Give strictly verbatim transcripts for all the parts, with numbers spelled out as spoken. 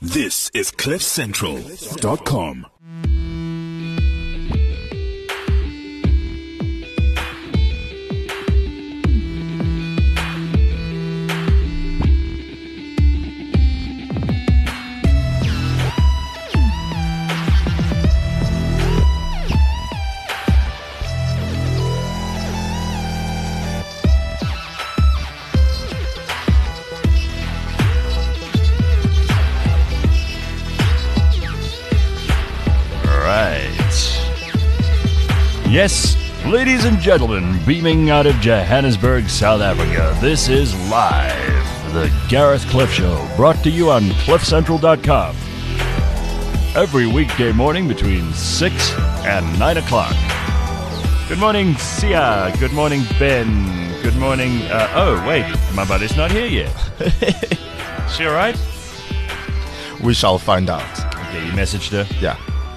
This is cliff central dot com. Yes, ladies and gentlemen, beaming out of Johannesburg, South Africa, this is Live, the Gareth Cliff Show, brought to you on cliff central dot com. Every weekday morning between six and nine o'clock. Good morning, Sia. Good morning, Ben. Good morning. Uh, oh, wait, my buddy's not here yet. Is she all right? We shall find out. Okay, you messaged her? Yeah.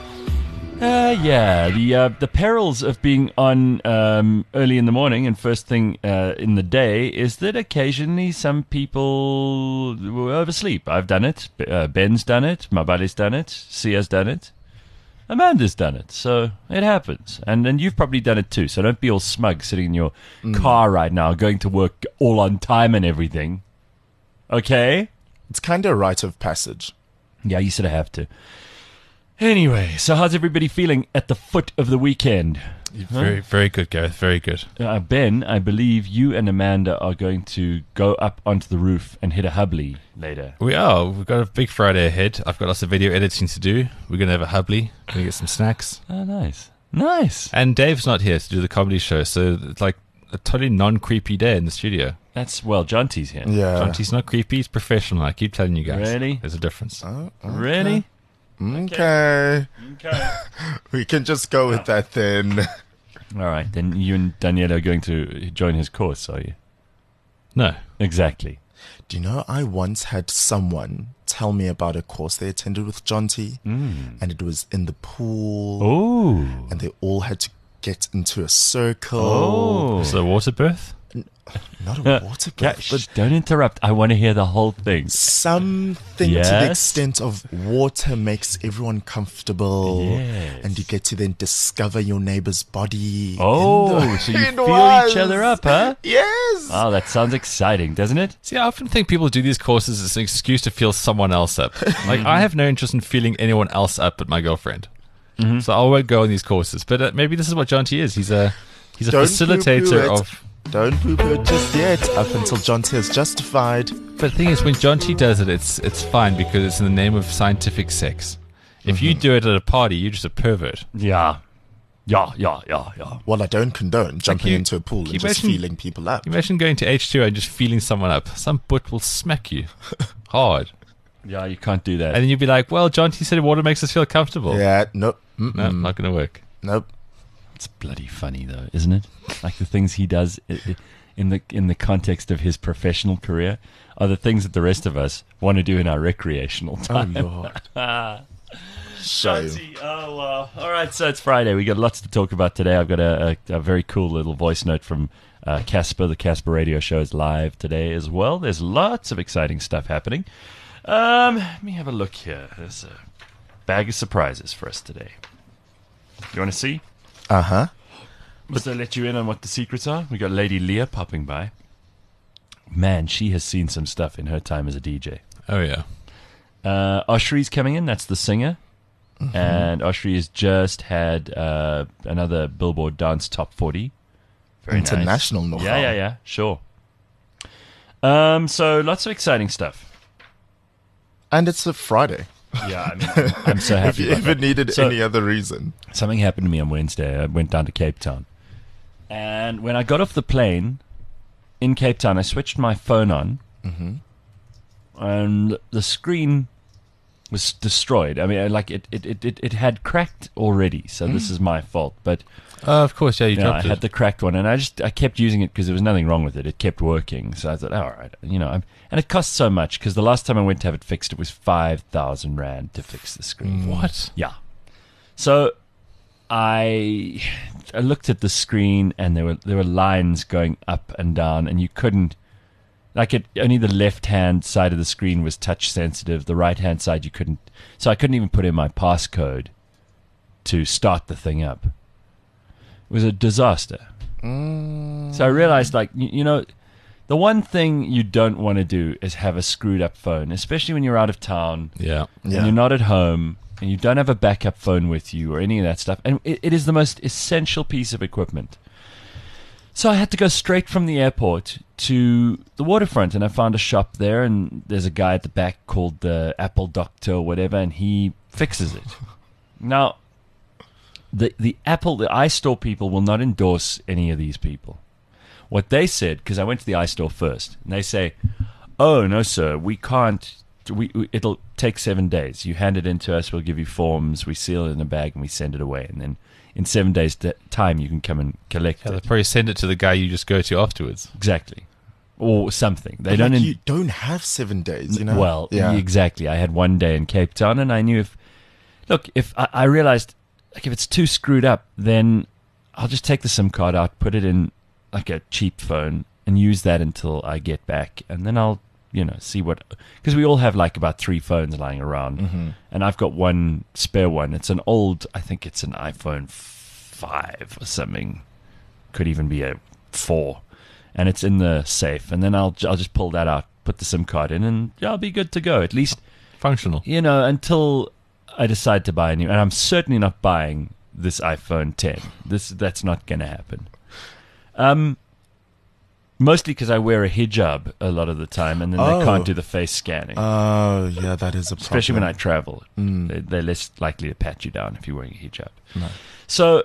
Uh, yeah, the uh, the perils of being on um, early in the morning and first thing uh, in the day is that occasionally some people will oversleep. I've done it. Uh, Ben's done it. Mabali's done it. Sia's done it. Amanda's done it. So it happens. And then you've probably done it too. So don't be all smug sitting in your mm. car right now, going to work all on time and everything. Okay? It's kind of a rite of passage. Yeah, you sort of have to. Anyway, so how's everybody feeling at the foot of the weekend? Very, huh? very good, Gareth. Very good. Uh, Ben, I believe you and Amanda are going to go up onto the roof and hit a hubbly later. We are. We've got a big Friday ahead. I've got lots of video editing to do. We're going to have a hubbly. We're going to get some snacks. Oh, nice. Nice. And Dave's not here to do the comedy show, so it's like a totally non-creepy day in the studio. That's, well, Jonty's here. Yeah. Jonty's not creepy. He's professional. I keep telling you guys. Really? There's a difference. Oh, okay. Really? Okay. Okay. We can just go with that then. All right. Then you and Danielle are going to join his course, are you? No. Exactly. Do you know, I once had someone tell me about a course they attended with Jonty, mm. and it was in the pool. Oh. And they all had to get into a circle. Oh. So water birth? Not a water birth, yeah, but don't interrupt. I want to hear the whole thing. Something yes? to the extent of water makes everyone comfortable, yes. and you get to then discover your neighbor's body. Oh, the, so you feel was. each other up, huh? Yes. Oh, that sounds exciting, doesn't it? See, I often think people do these courses as an excuse to feel someone else up. Like, I have no interest in feeling anyone else up but my girlfriend. Mm-hmm. So I won't go on these courses. But uh, maybe this is what Jonty is. He's a he's a Don't facilitator of... Don't poo-poo it just yet, up until Jonty has justified. But the thing is, when Jonty does it, it's it's fine because it's in the name of scientific sex. If mm-hmm. you do it at a party, you're just a pervert. Yeah. Yeah, yeah, yeah, yeah. Well, I don't condone jumping you, into a pool and just imagine, feeling people up. Imagine going to H two O and just feeling someone up. Some butt will smack you hard. Yeah, you can't do that. And then you'd be like, well, Jonty said water makes us feel comfortable. Yeah, nope. Mm-mm. No, not going to work. Nope. It's bloody funny, though, isn't it? Like the things he does in the in the context of his professional career are the things that the rest of us want to do in our recreational time. Oh, Lord. So. Oh, wow. All right, so it's Friday. We got lots to talk about today. I've got a, a, a very cool little voice note from uh, Casper. The Casper Radio Show is live today as well. There's lots of exciting stuff happening. Um, let me have a look here. There's a bag of surprises for us today. You want to see? Uh-huh. Must I let you in on what the secrets are? We got Lady Leah popping by. Man, she has seen some stuff in her time as a D J. Oh, yeah. Uh, Oshri's coming in. That's the singer. Mm-hmm. And Oshri has just had uh, another Billboard Dance Top forty. Very International nice. know-how. Yeah, yeah, yeah. Sure. Um, so lots of exciting stuff. And it's a Friday. Yeah, I mean, I'm, I'm so happy. If you about ever that. needed so, any other reason. Something happened to me on Wednesday. I went down to Cape Town. And when I got off the plane in Cape Town, I switched my phone on. Mm-hmm. And the screen was destroyed. I mean, like it, it, it, it had cracked already. So mm. this is my fault. But uh, of course, yeah, you, you know, dropped I it. had the cracked one, and I just I kept using it because there was nothing wrong with it. It kept working. So I thought, oh, all right, you know, I'm, and it cost so much because the last time I went to have it fixed, it was five thousand rand to fix the screen. What? Yeah. So I I looked at the screen, and there were there were lines going up and down, and you couldn't. Like it, only the left-hand side of the screen was touch sensitive. The right-hand side you couldn't. So I couldn't even put in my passcode to start the thing up. It was a disaster. Mm. So I realized, like, you, you know, the one thing you don't want to do is have a screwed up phone, especially when you're out of town Yeah. Yeah. and you're not at home and you don't have a backup phone with you or any of that stuff. And it, it is the most essential piece of equipment. So I had to go straight from the airport to the waterfront, and I found a shop there, and there's a guy at the back called the Apple Doctor or whatever, and he fixes it. Now, the the Apple, the iStore people will not endorse any of these people. What they said, because I went to the iStore first, and they say, "Oh no, sir, we can't. We, we it'll take seven days. You hand it in to us, we'll give you forms, we seal it in a bag, and we send it away, and then." In seven days' t- time, you can come and collect Yeah, they'll it. probably send it to the guy you just go to afterwards. Exactly. Or something. They But, don't... like, in- you don't have seven days, you know? Well, yeah. exactly. I had one day in Cape Town, and I knew if... Look, if I, I realized, like, if it's too screwed up, then I'll just take the SIM card out, put it in, like, a cheap phone, and use that until I get back. And then I'll, you know, see what... Because we all have, like, about three phones lying around. Mm-hmm. And I've got one spare one. It's an old... I think it's an iPhone five or something. Could even be a four. And it's in the safe. And then I'll I'll just pull that out, put the SIM card in, and I'll be good to go. At least, Functional. you know, until I decide to buy a new. And I'm certainly not buying this iPhone ten. This That's not going to happen. Um, mostly because I wear a hijab a lot of the time, and then Oh. they can't do the face scanning. Oh, yeah, that is a problem. Especially when I travel. Mm. They- They're less likely to pat you down if you're wearing a hijab. No. So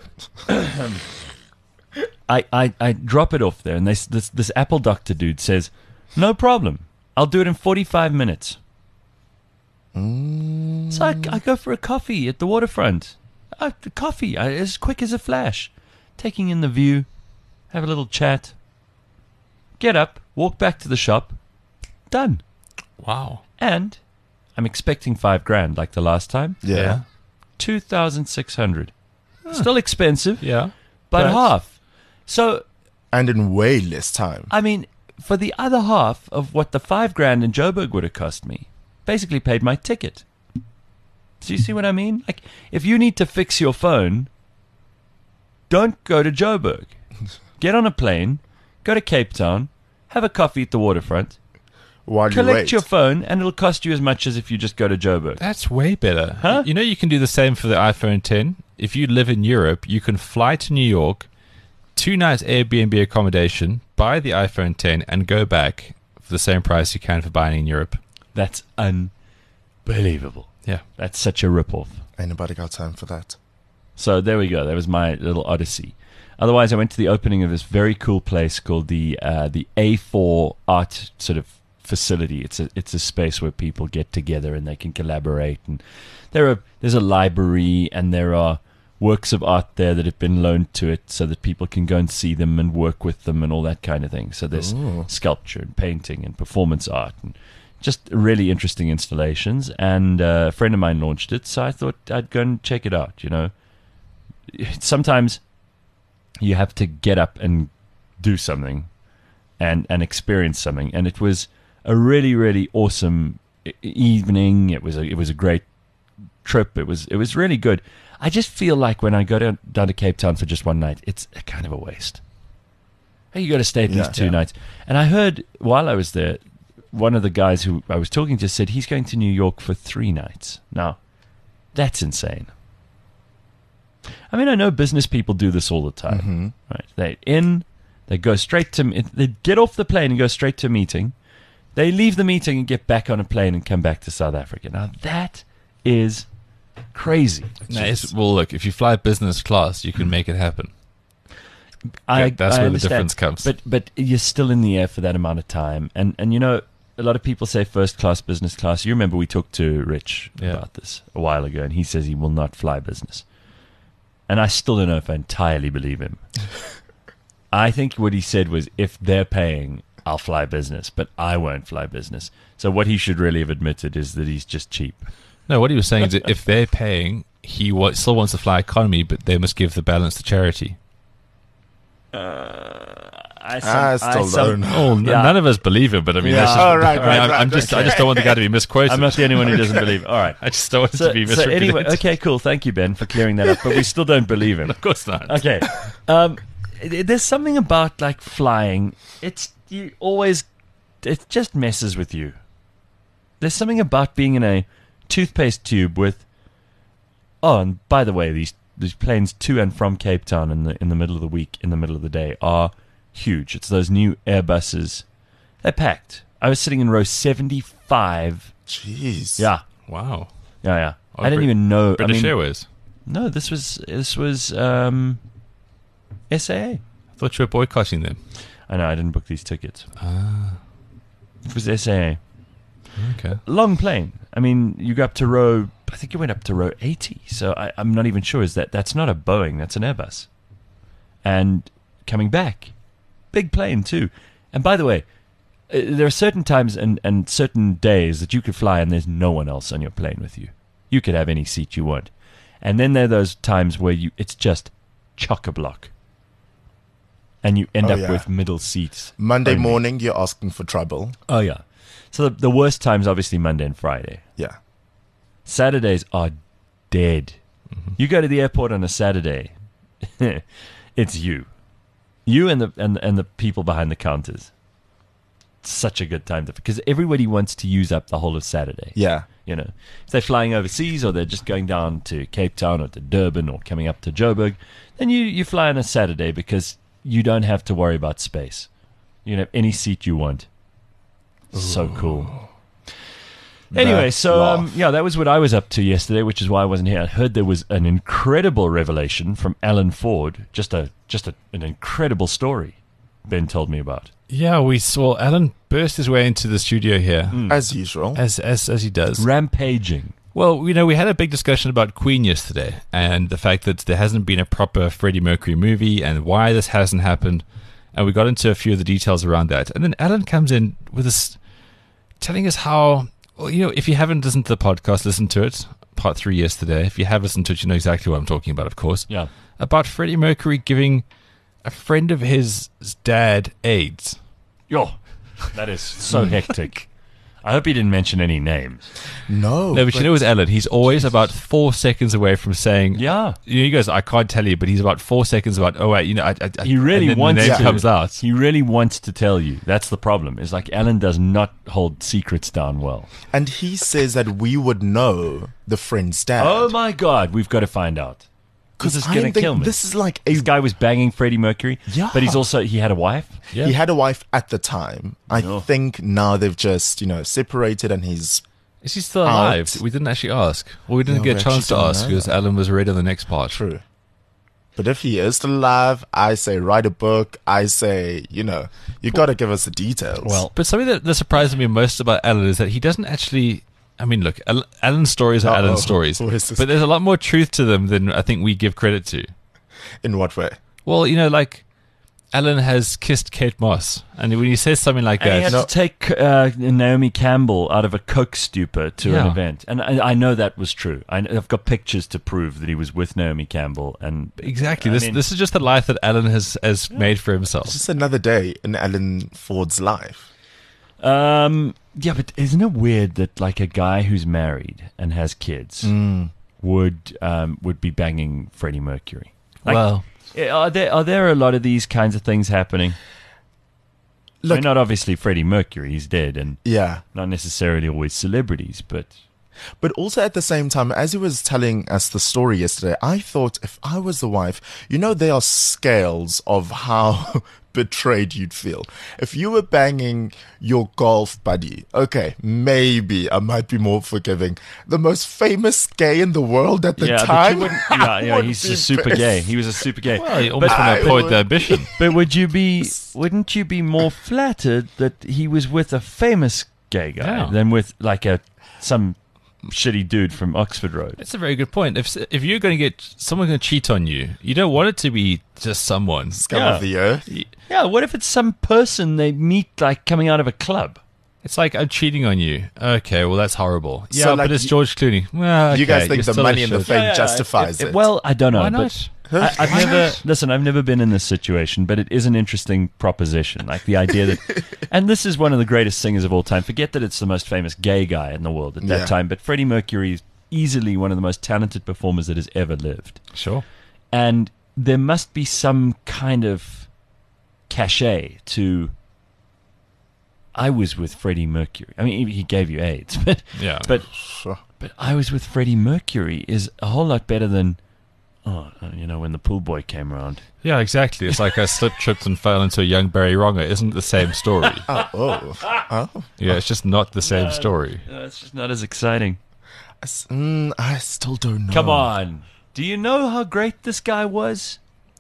I, I I drop it off there, and they, s- this this Apple Doctor dude says, "No problem, I'll do it in forty-five minutes." Mm. So I, I go for a coffee at the waterfront. I, coffee I, as quick as a flash, taking in the view, have a little chat, get up, walk back to the shop, done. Wow. And I'm expecting five grand like the last time. Yeah. Two thousand six hundred. Still expensive, Yeah. but But- half. So And in way less time. I mean, for the other half of what the five grand in Joburg would have cost me, basically paid my ticket. Do you see what I mean? Like, if you need to fix your phone, don't go to Joburg. Get on a plane, go to Cape Town, have a coffee at the waterfront, While you collect wait. your phone, and it'll cost you as much as if you just go to Joburg. That's way better. Huh? You know, you can do the same for the iPhone ten. If you live in Europe, you can fly to New York, two nights Airbnb accommodation, buy the iPhone ten, and go back for the same price you can for buying in Europe. That's unbelievable. Yeah. That's such a rip-off. Ain't nobody got time for that. So there we go. That was my little odyssey. Otherwise, I went to the opening of this very cool place called the uh, the A four Art sort of facility. It's a it's a space where people get together and they can collaborate. And there are there's a library, and there are works of art there that have been loaned to it so that people can go and see them and work with them and all that kind of thing. So there's Ooh. sculpture and painting and performance art and just really interesting installations. And uh, a friend of mine launched it, so I thought I'd go and check it out. You know, sometimes you have to get up and do something and and experience something. And it was a really really awesome e- evening. It was a it was a great trip. It was it was really good. I just feel like when I go down, down to Cape Town for just one night, it's a kind of a waste. Hey, you got to stay at Yeah, least two yeah. nights. And I heard while I was there, one of the guys who I was talking to said he's going to New York for three nights. Now, that's insane. I mean, I know business people do this all the time. Mm-hmm. Right? They in, they go straight to, they get off the plane and go straight to a meeting. They leave the meeting and get back on a plane and come back to South Africa. Now, that is crazy. No, it's, well, look, if you fly business class, you can make it happen. I, Yeah, that's I where the understand. difference comes. But but you're still in the air for that amount of time, and and you know a lot of people say first class, business class. You remember we talked to Rich Yeah. about this a while ago, and he says he will not fly business, and I still don't know if I entirely believe him. I think what he said was, if they're paying, I'll fly business, but I won't fly business. So what he should really have admitted is that he's just cheap. No, what he was saying is that if they're paying, he wa- still wants to fly economy, but they must give the balance to charity. Uh, I, some, I I still some- don't. Oh, n- Yeah. none of us believe him, but I mean, Yeah. that's just, Oh, right, I mean, right, I'm, right, I'm just, I okay. just don't want the guy to be misquoted. I'm not the only one who doesn't believe. All right. I just don't want it So, to be so misrepresented. anyway, okay, cool. Thank you, Ben, for clearing that up. But we still don't believe him. Of course not. Okay. Um, it- there's something about like flying. It's you always. It just messes with you. There's something about being in a toothpaste tube with. Oh, and by the way, these these planes to and from Cape Town in the in the middle of the week, in the middle of the day, are huge. It's those new Airbuses. They're packed. I was sitting in row seventy-five. Jeez. Yeah, Wow. yeah, yeah. Oh, I didn't Brit- even know. British I mean, Airways. no, this was this was um, S A A. I thought you were boycotting them. I know I didn't book these tickets. Ah, It was S A A. okay. Long plane. I mean, you go up to row. I think you went up to row eighty. So I, I'm not even sure. Is that that's not a Boeing? That's an Airbus. And coming back, big plane too. And by the way, uh, there are certain times and, and certain days that you could fly and there's no one else on your plane with you. You could have any seat you want. And then there are those times where you it's just chock-a-block. And you end Oh, up yeah. with middle seats. Monday only. morning, you're asking for trouble. Oh, yeah. So the, the worst times, obviously, Monday and Friday. Yeah. Saturdays are dead. You go to the airport on a Saturday, it's you. You and the and, and the people behind the counters. Such a good time to because everybody wants to use up the whole of Saturday. Yeah. You know, if they're flying overseas or they're just going down to Cape Town or to Durban or coming up to Joburg, then you, you fly on a Saturday because you don't have to worry about space. You can have any seat you want. So cool. Anyway, The so um, laugh. yeah, that was what I was up to yesterday, which is why I wasn't here. I heard there was an incredible revelation from Alan Ford, just a just a, an incredible story. Ben told me about. Yeah, we saw Alan burst his way into the studio here, Hmm. As usual. as as as he does. Rampaging. Well, you know, we had a big discussion about Queen yesterday and the fact that there hasn't been a proper Freddie Mercury movie and why this hasn't happened. And we got into a few of the details around that. And then Alan comes in with this, telling us how, well, you know, if you haven't listened to the podcast, listen to it. Part three yesterday. If you have listened to it, you know exactly what I'm talking about, of course. Yeah. About Freddie Mercury giving a friend of his dad AIDS. Yo, that is so hectic. I hope he didn't mention any names. No. No, but you know with Alan, he's always about four seconds away from saying, Yeah. You know, he goes, I can't tell you, but he's about four seconds about, oh, wait, you know, I, I, I- He really and then wants the name to. comes out. He really wants to tell you. That's the problem. It's like Alan does not hold secrets down well. And he says that we would know the friend's dad. Oh my God, we've got to find out. This is I going to think kill me. This is like a This guy was banging Freddie Mercury, Yeah. but he's also he had a wife. Yeah. He had a wife at the time. I No. think now they've just, you know, separated and he's... Is he still Out. alive? We didn't actually ask. Well, we didn't No, get we a chance to actually don't ask know because that. Alan was already on the next part. True. But if he is still alive, I say write a book. I say, you know, you got to give us the details. Well, But something that, that surprised me most about Alan is that he doesn't actually. I mean, look, Al- Alan's stories are Uh-oh. Alan's stories, Who is this? but there's a lot more truth to them than I think we give credit to. in what way? Well, you know, like Alan has kissed Kate Moss, and when he says something like and he that, had No. to take uh, Naomi Campbell out of a coke stupor to an Yeah. event, and I, I know that was true. I, I've got pictures to prove that he was with Naomi Campbell, and exactly, I this mean- this is just the life that Alan has has made for himself. It's just another day in Alan Ford's life. Um, yeah, but isn't it weird that like a guy who's married and has kids would um, would be banging Freddie Mercury? Like, well, are there are there a lot of these kinds of things happening? I Look, mean, not obviously Freddie Mercury, he's dead, and yeah. not necessarily always celebrities, but But also at the same time, as he was telling us the story yesterday, I thought if I was the wife, you know, there are scales of how betrayed you'd feel. If you were banging your golf buddy, okay, maybe I might be more forgiving. The most famous gay in the world at the yeah, but time. you wouldn't, yeah, I yeah, would he's be just super pissed. gay. He was a super gay. well, you almost I want to avoid would- the ambition. But would you be? Wouldn't you be more flattered that he was with a famous gay guy Yeah. than with like a some shitty dude from Oxford Road? That's a very good point. If if you're going to get someone going to cheat on you, you don't want it to be just someone. Scum Yeah. of the earth. Yeah. What if it's some person they meet like coming out of a club? It's like I'm cheating on you. Okay, well that's horrible. Yeah, So, like, but it's you- George Clooney. Well, You guys okay, think you're the still money a and the shit. fame justifies It- it? Well, I don't know. Why but not? I, I've never listen. I've never been in this situation, but it is an interesting proposition. Like the idea that, and this is one of the greatest singers of all time. Forget that it's the most famous gay guy in the world at that Yeah. time, but Freddie Mercury is easily one of the most talented performers that has ever lived. Sure. And there must be some kind of cachet to. I was with Freddie Mercury. I mean, he gave you AIDS, but Yeah. but Sure. but I was with Freddie Mercury is a whole lot better than. Oh, you know, when the pool boy came around. Yeah, exactly. It's like I slipped, tripped, and fell into a young Barry Wronger. Isn't the same story? Oh, oh, oh. Yeah, it's just not the same story. No, it's just not as exciting. I s- mm, I still don't know. Come on. Do you know how great this guy was?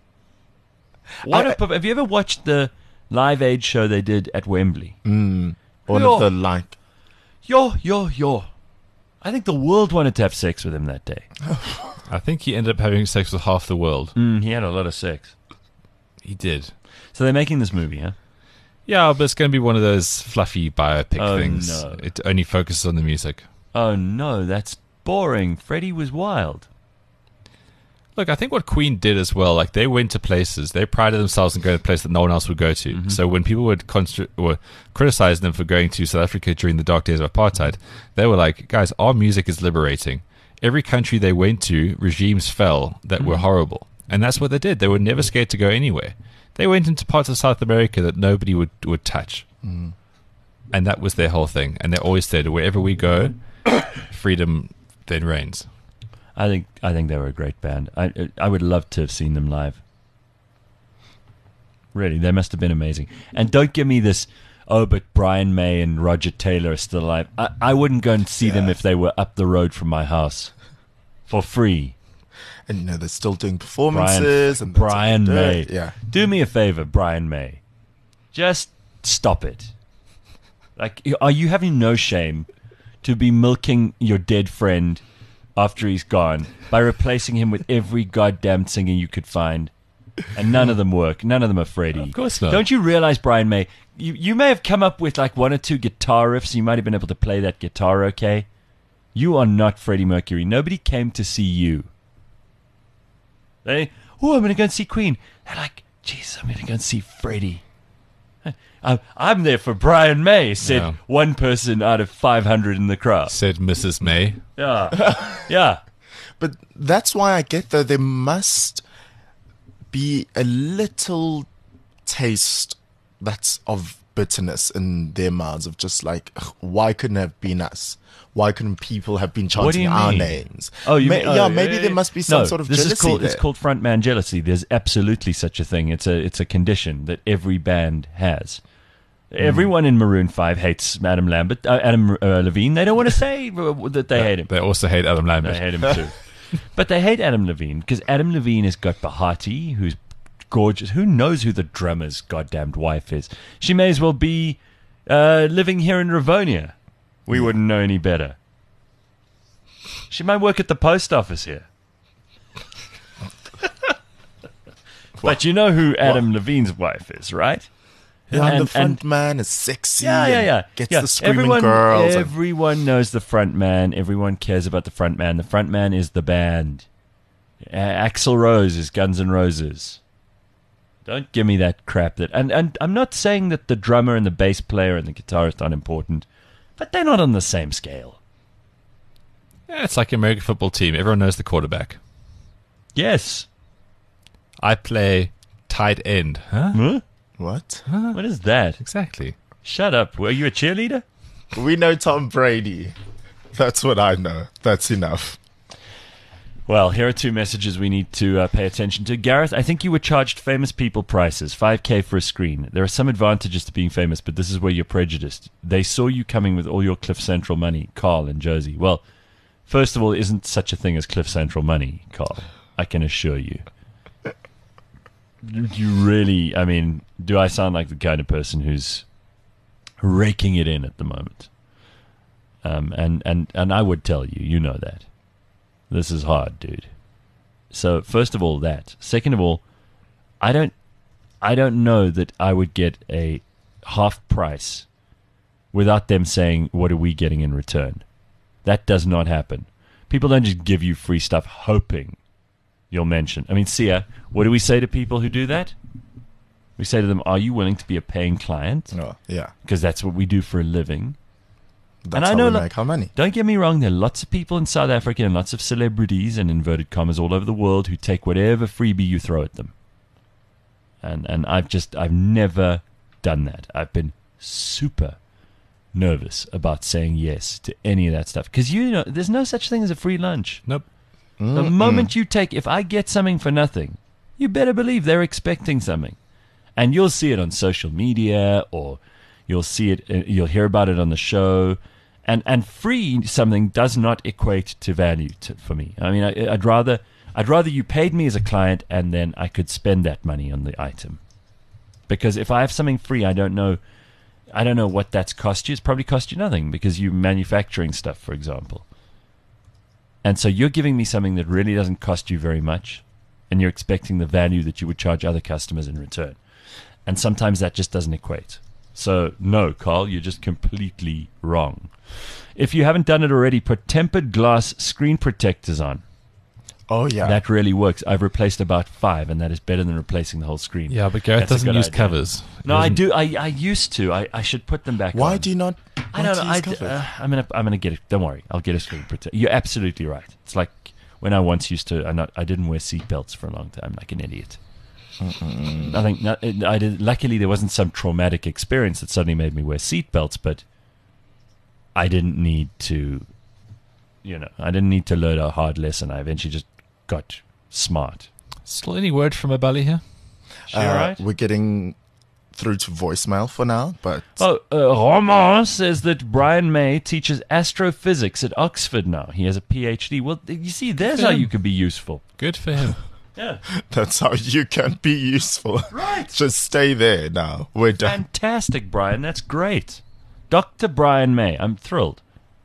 What I- a, have you ever watched the Live Aid show they did at Wembley? Mm, all Yo. of the like. Yo, yo, yo. I think the world wanted to have sex with him that day. I think he ended up having sex with half the world. Mm, he had a lot of sex. He did. So they're making this movie, huh? Yeah, but it's going to be one of those fluffy biopic Oh, things. no. It only focuses on the music. Oh, no, that's boring. Freddie was wild. Look, I think what Queen did as well, like they went to places, they prided themselves in going to places that no one else would go to. Mm-hmm. So when people would constr- were criticizing them for going to South Africa during the dark days of apartheid, they were like, guys, our music is liberating. Every country they went to, regimes fell that were horrible. And that's what they did. They were never scared to go anywhere. They went into parts of South America that nobody would, would touch. Mm. And that was their whole thing. And they always said, wherever we go, freedom then reigns. I think I think they were a great band. I I would love to have seen them live. Really, they must have been amazing. And don't give me this, oh, but Brian May and Roger Taylor are still alive. I, I wouldn't go and see them Yeah. if they were up the road from my house for free. And you know they're still doing Brian, performances and that's Brian what they May. do. Yeah. Do me a favor, Brian May. Just stop it. Like, are you having no shame to be milking your dead friend after he's gone by replacing him with every goddamn singer you could find? And none of them work. None of them are Freddie. Of course not. Don't you realize, Brian May, you, you may have come up with like one or two guitar riffs. You might have been able to play that guitar okay. You are not Freddie Mercury. Nobody came to see you. They, oh, I'm going to go and see Queen. They're like, jeez, I'm going to go and see Freddie. I'm, I'm there for Brian May, said Yeah. one person out of five hundred in the crowd. Said Missus May. Yeah. Yeah. But that's why I get though there must be a little taste that's of bitterness in their mouths of just like, ugh, why couldn't it have been us? Why couldn't people have been What do chanting you our mean? names? Oh, you Ma- mean, yeah, oh, maybe eh, there must be some no, sort of this jealousy is called, It's there. called frontman jealousy. There's absolutely such a thing. It's a it's a condition that every band has. Everyone in Maroon five hates Adam Lambert, uh, Adam uh, Levine. They don't want to say uh, that they hate him. They also hate Adam Lambert. They hate him too. But they hate Adam Levine because Adam Levine has got Bahati, who's gorgeous. Who knows who the drummer's goddamned wife is? She may as well be uh, living here in Rivonia. We wouldn't know any better. She might work at the post office here. But you know who Adam Levine's wife is, right? Yeah, and, and- the front and- man is sexy. Yeah, yeah, and yeah. Gets yeah. the screaming everyone, girls. and- Everyone knows the front man. Everyone cares about the front man. The front man is the band. Uh, Axl Rose is Guns N' Roses. Don't give me that crap. That and, and I'm not saying that the drummer and the bass player and the guitarist aren't important, but they're not on the same scale. Yeah, it's like an American football team. Everyone knows the quarterback. Yes. I play tight end. Huh? Huh? What? What is that? Exactly. Shut up. Were you a cheerleader? We know Tom Brady. That's what I know. That's enough. Well, here are two messages we need to uh, pay attention to. Gareth, I think you were charged famous people prices, five K for a screen. There are some advantages to being famous, but this is where you're prejudiced. They saw you coming with all your Cliff Central money, Carl and Josie. Well, first of all, isn't such a thing as Cliff Central money, Carl. I can assure you. You really, I mean, do I sound like the kind of person who's raking it in at the moment? Um, and, and, and I would tell you, you know that. This is hard, dude. So first of all, that. Second of all, I don't, I don't know that I would get a half price without them saying, "What are we getting in return?" That does not happen. People don't just give you free stuff hoping you'll mention. I mean, Sia, what do we say to people who do that? We say to them, are you willing to be a paying client? Oh, yeah. Because that's what we do for a living. That's And I how know we lo- make our money. Don't get me wrong, there are lots of people in South Africa and lots of celebrities and inverted commas all over the world who take whatever freebie you throw at them. And and I've just, I've never done that. I've been super nervous about saying yes to any of that stuff. Because, you know, there's no such thing as a free lunch. Nope. The moment you take, if I get something for nothing, you better believe they're expecting something. And you'll see it on social media, or you'll see it, uh, you'll hear about it on the show. And and free something does not equate to value to, for me. I mean, I, I'd rather I'd rather you paid me as a client, and then I could spend that money on the item. Because if I have something free, I don't know, I don't know what that's cost you. It's probably cost you nothing because you're manufacturing stuff, for example. And so you're giving me something that really doesn't cost you very much, and you're expecting the value that you would charge other customers in return. And sometimes that just doesn't equate. So, no, Carl, you're just completely wrong. If you haven't done it already, put tempered glass screen protectors on. Oh, yeah. That really works. I've replaced about five, and that is better than replacing the whole screen. Yeah, but Gareth That's a doesn't good use idea. covers. No, He I doesn't- do. I, I used to. I, I should put them back Why on. do you not? I don't know. want I, to use covers? uh, I'm gonna I'm gonna get it. Don't worry. I'll get a screen protector. You're absolutely right. It's like when I once used to. I not. I didn't wear seatbelts for a long time, like an idiot. Mm-mm. I think. Not, I did. Luckily, there wasn't some traumatic experience that suddenly made me wear seatbelts, but I didn't need to. You know, I didn't need to learn a hard lesson. I eventually just got smart. Still any word from Abali here? She all right? We're getting through to voicemail for now, but Oh, uh, Roman says that Brian May teaches astrophysics at Oxford now. He has a P H D. Well, you see, there's for how him. you could be useful. Good for him. Yeah. that's how you can be useful. Right. Just stay there now. We're done. Fantastic, Brian. That's great. Doctor Brian May. I'm thrilled.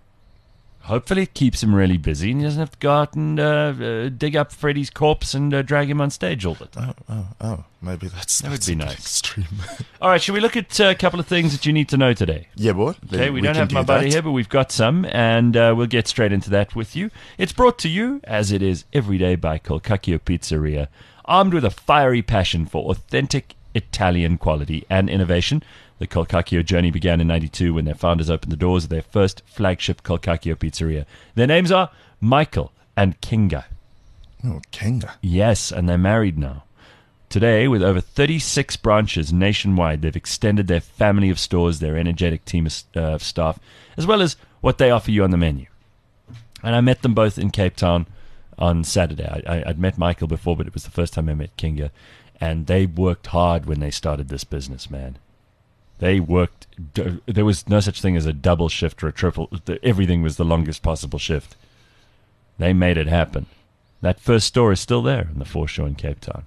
Hopefully it keeps him really busy and he doesn't have to go out and uh, uh, dig up Freddie's corpse and uh, drag him on stage all the time. Oh, oh, oh. Maybe that's, That would that's be a bit nice. extreme. All right, shall we look at uh, a couple of things that you need to know today? Yeah, boy. Okay, we, don't have my buddy here, but we've got some, and uh, we'll get straight into that with you. It's brought to you, as it is every day, by Colcacchio Pizzeria, armed with a fiery passion for authentic Italian quality and innovation. The Colcacchio journey began in ninety-two when their founders opened the doors of their first flagship Colcacchio Pizzeria. Their names are Michael and Kinga. Oh, Kenga. Yes, and they're married now. Today, with over thirty-six branches nationwide, they've extended their family of stores, their energetic team of uh, staff, as well as what they offer you on the menu. And I met them both in Cape Town on Saturday. I, I, I'd met Michael before, but it was the first time I met Kinga. And they worked hard when they started this business, man. They worked. D- there was no such thing as a double shift or a triple. Everything was the longest possible shift. They made it happen. That first store is still there in the foreshore in Cape Town.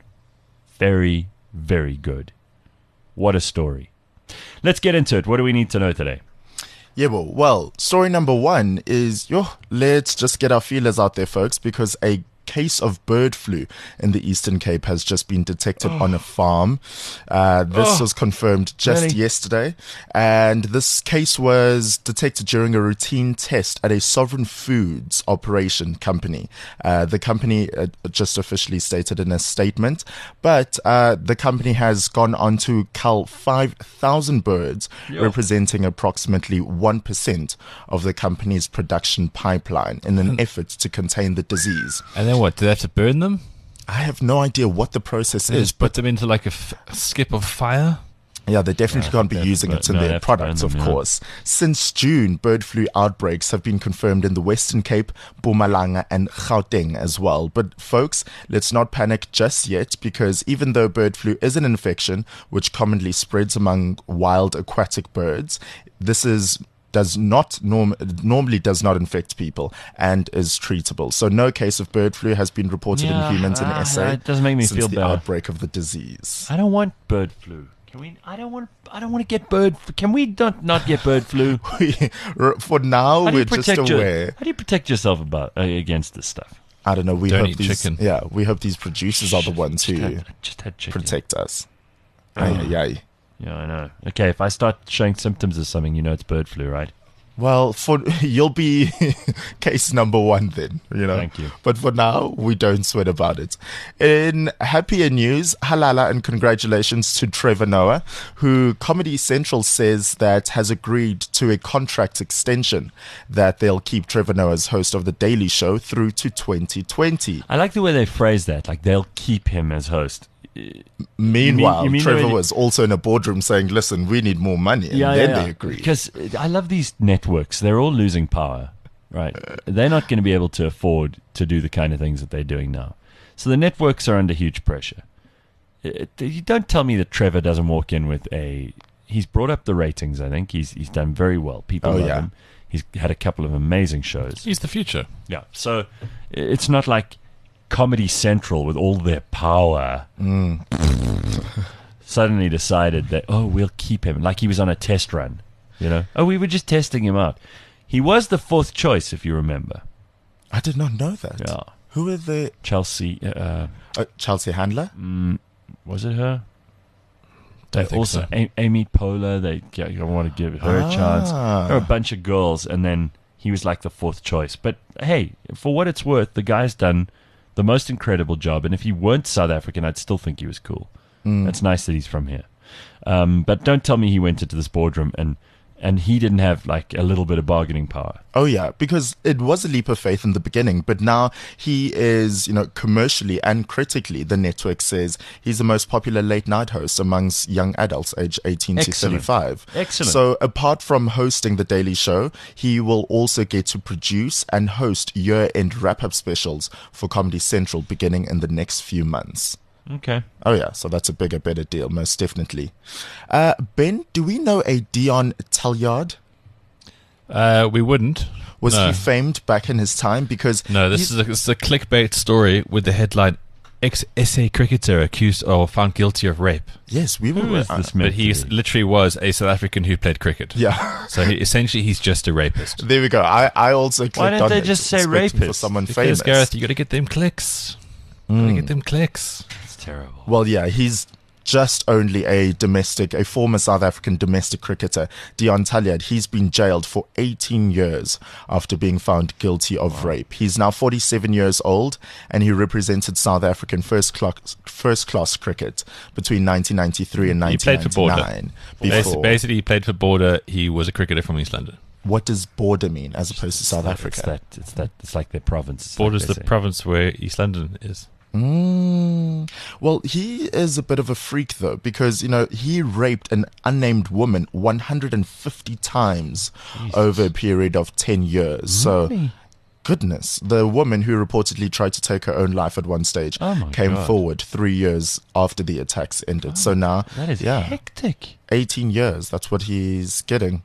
Very, very good. What a story. Let's get into it. What do we need to know today? Yeah, well, well, story number one is, yo, let's just get our feelers out there, folks, because a case of bird flu in the Eastern Cape has just been detected oh. on a farm. Uh, this oh. was confirmed just really? yesterday. And this case was detected during a routine test at a Sovereign Foods operation company. Uh, the company uh, just officially stated in a statement, but uh, the company has gone on to cull five thousand birds, Yo. representing approximately one percent of the company's production pipeline in an effort to contain the disease. And then what? Do they have to burn them? I have no idea what the process They is, just put but them into like a, f- a skip of fire? yeah, they definitely No, can't be they have to using burn- it in no, they their have to burn products, them, of yeah. course. Since June, bird flu outbreaks have been confirmed in the Western Cape, Mpumalanga, and Gauteng as well. But folks, let's not panic just yet, because even though bird flu is an infection which commonly spreads among wild aquatic birds, this is does not norm normally does not infect people and is treatable. So no case of bird flu has been reported Yeah, in humans in uh, S A it doesn't make me since feel the better. outbreak of the disease. I don't want bird flu. Can we? I don't want. I don't want to get bird. f- Can we not not get bird flu? For now, How do you we're just protect your- aware. How do you protect yourself about uh, against this stuff? I don't know. We Don't hope eat these, chicken. yeah, we hope these producers are the ones Just who had, I just had chicken. protect us. Oh. Ay, ay, ay. Yeah, I know. Okay, if I start showing symptoms of something, you know it's bird flu, right? Well, for you'll be case number one then, you know. Thank you. But for now, we don't sweat about it. In happier news, halala and congratulations to Trevor Noah, who Comedy Central says that has agreed to a contract extension that they'll keep Trevor Noah as host of The Daily Show through to twenty twenty. I like the way they phrase that. Like, they'll keep him as host. Meanwhile, you mean Trevor already- was also in a boardroom saying, listen, we need more money. And then they agreed. Because I love these networks. They're all losing power, right? They're not going to be able to afford to do the kind of things that they're doing now. So the networks are under huge pressure. It, you don't tell me that Trevor doesn't walk in with a... He's brought up the ratings, I think. He's he's done very well. People Oh, love yeah. him. He's had a couple of amazing shows. He's the future. Yeah. So it's not like Comedy Central with all their power suddenly decided that, oh, we'll keep him. Like he was on a test run, you know? Oh, we were just testing him out. He was the fourth choice, if you remember. I did not know that. Yeah. Who were the... Chelsea, uh, Uh, Chelsea Handler? was it her? Don't They think also, so. A- Amy Poehler, they yeah, you want to give her a chance. Ah. There were a bunch of girls, and then he was like the fourth choice. But hey, for what it's worth, the guy's done the most incredible job. And if he weren't South African, I'd still think he was cool. It's nice that he's from here. Um, but don't tell me he went into this boardroom and and he didn't have like a little bit of bargaining power. Oh, yeah, because it was a leap of faith in the beginning, but now he is, you know, commercially and critically, the network says he's the most popular late night host amongst young adults aged eighteen Excellent. to thirty-five. Excellent. So apart from hosting The Daily Show, he will also get to produce and host year-end wrap-up specials for Comedy Central beginning in the next few months. Okay. Oh, yeah, so that's a bigger, better deal, most definitely. Uh, Ben, do we know a Dion Talliard? Uh, we wouldn't. Was No. he famed back in his time? Because No, this he's- is, a, this is a clickbait story with the headline ex-S A cricketer accused or found guilty of rape. Yes, we were. Who is uh, this man? But he literally was a South African who played cricket. Yeah. So he, essentially he's just a rapist. There we go. I, I also clicked Why don't on they it, just say expecting for rapist? someone Because famous. Gareth, you got to get them clicks. You got to get them clicks. It's terrible. Well, yeah, he's just only a domestic, a former South African domestic cricketer, Dion Talliard. He's been jailed for eighteen years after being found guilty of rape. He's now forty-seven years old, and he represented South African first class first class cricket between nineteen ninety-three and He nineteen played for Border. ninety-nine. Basi- Before, Basically, he played for Border. He was a cricketer from East London. what does border mean as opposed to South It's Africa? that, it's that. It's like their province. It's Border's like the they say. province where East London is. Mm. Well, he is a bit of a freak, though, because, you know, he raped an unnamed woman one hundred fifty times over a period of ten years. So, goodness, the woman who reportedly tried to take her own life at one stage Oh my came God. forward three years after the attacks ended. so now, That is yeah, hectic. eighteen years. That's what he's getting.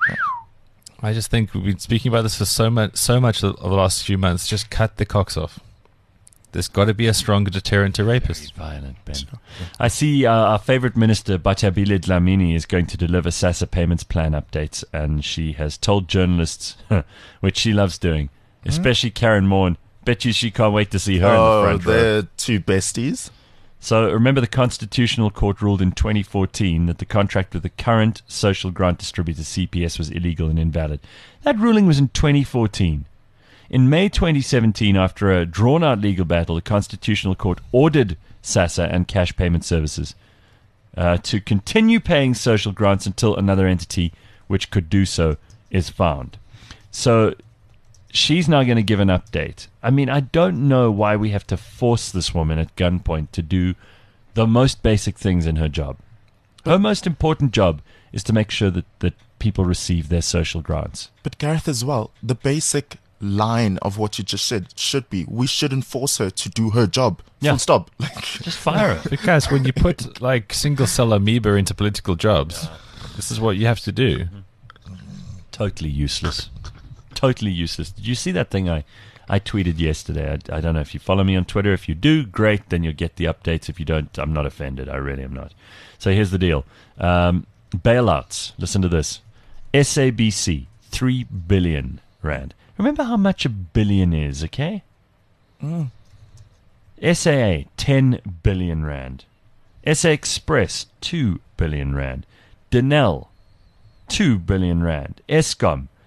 I just think we've been speaking about this for so much, so much of the last few months. Just cut the cocks off. There's got to be a stronger deterrent to rapists. Violent, Ben. I see uh, our favorite minister, Bathabile Dlamini, is going to deliver SASSA payments plan updates, and she has told journalists, which she loves doing, especially Karen Morn, bet you she can't wait to see her in the Oh, front row. they're two besties. So remember the Constitutional Court ruled in twenty fourteen that the contract with the current social grant distributor C P S was illegal and invalid. That ruling was in twenty fourteen. In May twenty seventeen, after a drawn-out legal battle, the Constitutional Court ordered SASSA and Cash Payment Services uh, to continue paying social grants until another entity which could do so is found. So she's now going to give an update. I mean, I don't know why we have to force this woman at gunpoint to do the most basic things in her job. Her most important job is to make sure that, that people receive their social grants. But Gareth as well, the basic line of what you just said should be, we shouldn't force her to do her job. Yeah. Full stop. Like, Just fire her. Because when you put like single cell amoeba into political jobs, this is what you have to do. Totally useless. Totally useless. Did you see that thing I, I tweeted yesterday? I, I don't know if you follow me on Twitter. If you do, great. Then you'll get the updates. If you don't, I'm not offended. I really am not. So here's the deal. Um, bailouts. Listen to this. S A B C, three billion rand. Remember how much a billion is, okay? Mm. S A A, ten billion rand. S A Express, two billion rand. Denel, two billion rand. Eskom,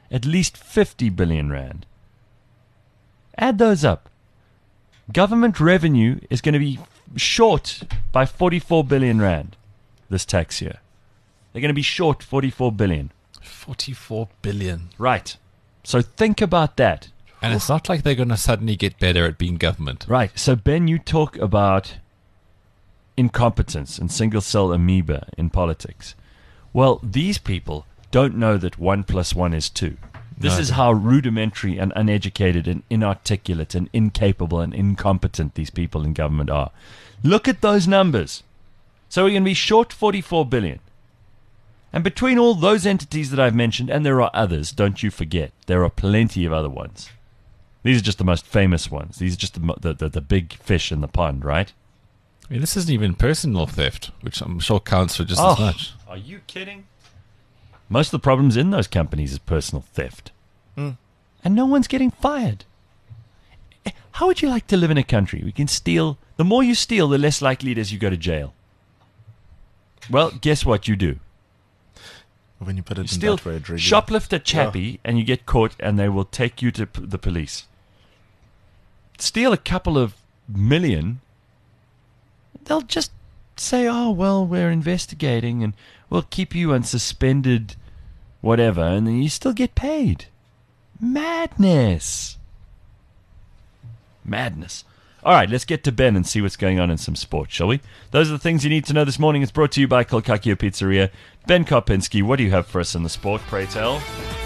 at least fifty billion rand. Add those up. Government revenue is going to be short by forty-four billion rand this tax year. They're going to be short forty-four billion. forty-four billion. Right. So think about that. And it's not like they're going to suddenly get better at being government. Right. So, Ben, you talk about incompetence and single cell amoeba in politics. Well, these people don't know that one plus one is two. This No, is they- how rudimentary and uneducated and inarticulate and incapable and incompetent these people in government are. Look at those numbers. So we're going to be short forty-four billion. And between all those entities that I've mentioned, and there are others, don't you forget, there are plenty of other ones. These are just the most famous ones. These are just the, mo- the, the, the big fish in the pond, right? I mean, this isn't even personal theft, which I'm sure counts for just Oh, as much. are you kidding? Most of the problems in those companies is personal theft. Mm. And no one's getting fired. Eh, How would you like to live in a country we can steal? The more you steal, the less likely it is you go to jail. Well, guess what you do? When you put it You in steal, that way, it really- shoplift a chappie, and you get caught, and they will take you to p- the police. Steal a couple of million, they'll just say, oh, well, we're investigating, and we'll keep you on suspended whatever, and then you still get paid. Madness. Madness. All right, let's get to Ben and see what's going on in some sports, shall we? Those are the things you need to know this morning. It's brought to you by Kolkakio Pizzeria. Ben Karpinski, what do you have for us in the sport, pray tell?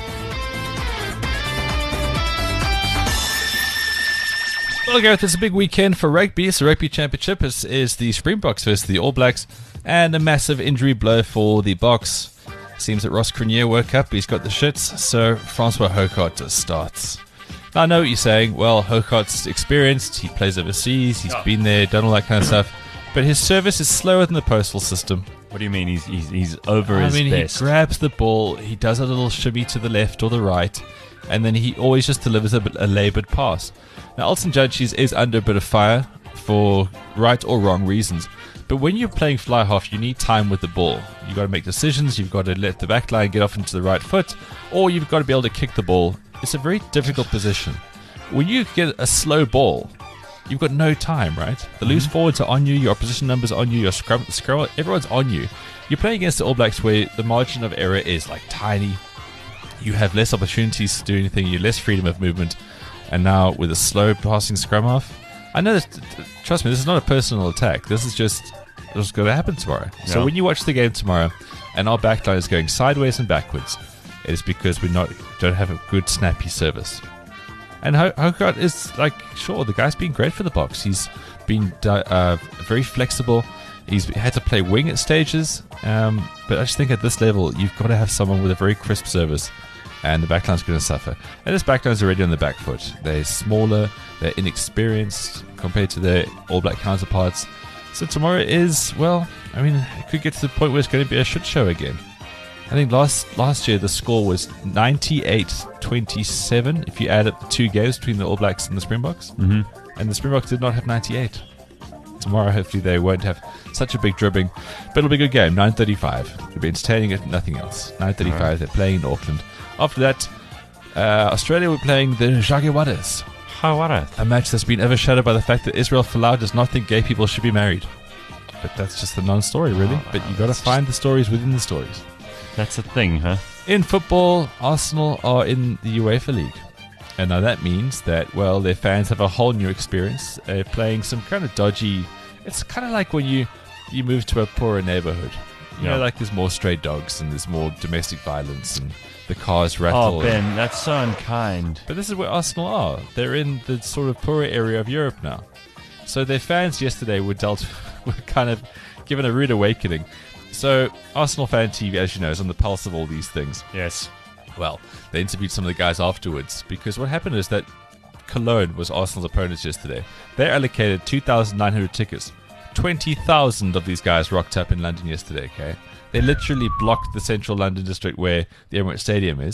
Well, Gareth, it's a big weekend for rugby. It's the Rugby Championship. It's, is the Springboks versus the All Blacks, and a massive injury blow for the Boks. Seems that Ross Crenier woke up. He's got the shits, so Francois Houcault starts. Now, I know what you're saying. Well, Houcault's experienced. He plays overseas. He's Yeah. been there, done all that kind of stuff. But his service is slower than the postal system. What do you mean he's he's, he's over I his mean, best? he grabs the ball, he does a little shimmy to the left or the right, and then he always just delivers a, bit- a laboured pass. Now, Alton Judges is under a bit of fire for right or wrong reasons. But when you're playing fly half, you need time with the ball. You've got to make decisions, you've got to let the back line get off into the right foot, or you've got to be able to kick the ball. It's a very difficult position. When you get a slow ball, you've got no time, right? The loose forwards are on you, your opposition numbers are on you, your scrum, scrum, everyone's on you. You're playing against the All Blacks where the margin of error is like tiny. You have less opportunities to do anything, you have less freedom of movement. And now with a slow passing scrum off, I know this, trust me, this is not a personal attack. This is just what's going to happen tomorrow. So Yeah. when you watch the game tomorrow and our backline is going sideways and backwards, it is because we not don't have a good snappy service. And Ho- Houcault is like, sure, the guy's been great for the Boks. He's been uh, very flexible. He's had to play wing at stages. Um, but I just think at this level, you've got to have someone with a very crisp service. And the backline's going to suffer. And this backline's already on the back foot. They're smaller, they're inexperienced compared to their All Black counterparts. So tomorrow is, well, I mean, it could get to the point where it's going to be a shit show again. I think last last year the score was ninety-eight twenty-seven if you add up the two games between the All Blacks and the Springboks. Mm-hmm. And the Springboks did not have ninety-eight. Tomorrow, hopefully, they won't have such a big dribbling. But it'll be a good game, nine thirty-five. It'll be entertaining if nothing else. nine thirty-five, right. They're playing in Auckland. After that, uh, Australia were playing the Jaguares. Jaguares. A match that's been overshadowed by the fact that Israel Folau does not think gay people should be married. But that's just the non-story, really. Oh, but you've got to find the stories within the stories. That's a thing, huh? In football, Arsenal are in the UEFA League. And now that means that, well, their fans have a whole new experience. They're playing some kind of dodgy... It's kind of like when you, you move to a poorer neighborhood. You Yeah. know, like there's more stray dogs and there's more domestic violence and the cars rattle. Oh, Ben, that's so unkind. But this is where Arsenal are. They're in the sort of poorer area of Europe now. So their fans yesterday were dealt were kind of given a rude awakening. So Arsenal Fan T V, as you know, is on the pulse of all these things. Yes. Well, they interviewed some of the guys afterwards because what happened is that Cologne was Arsenal's opponents yesterday. They allocated two thousand nine hundred tickets. twenty thousand of these guys rocked up in London yesterday, okay? They literally blocked the central London district where the Emirates Stadium is,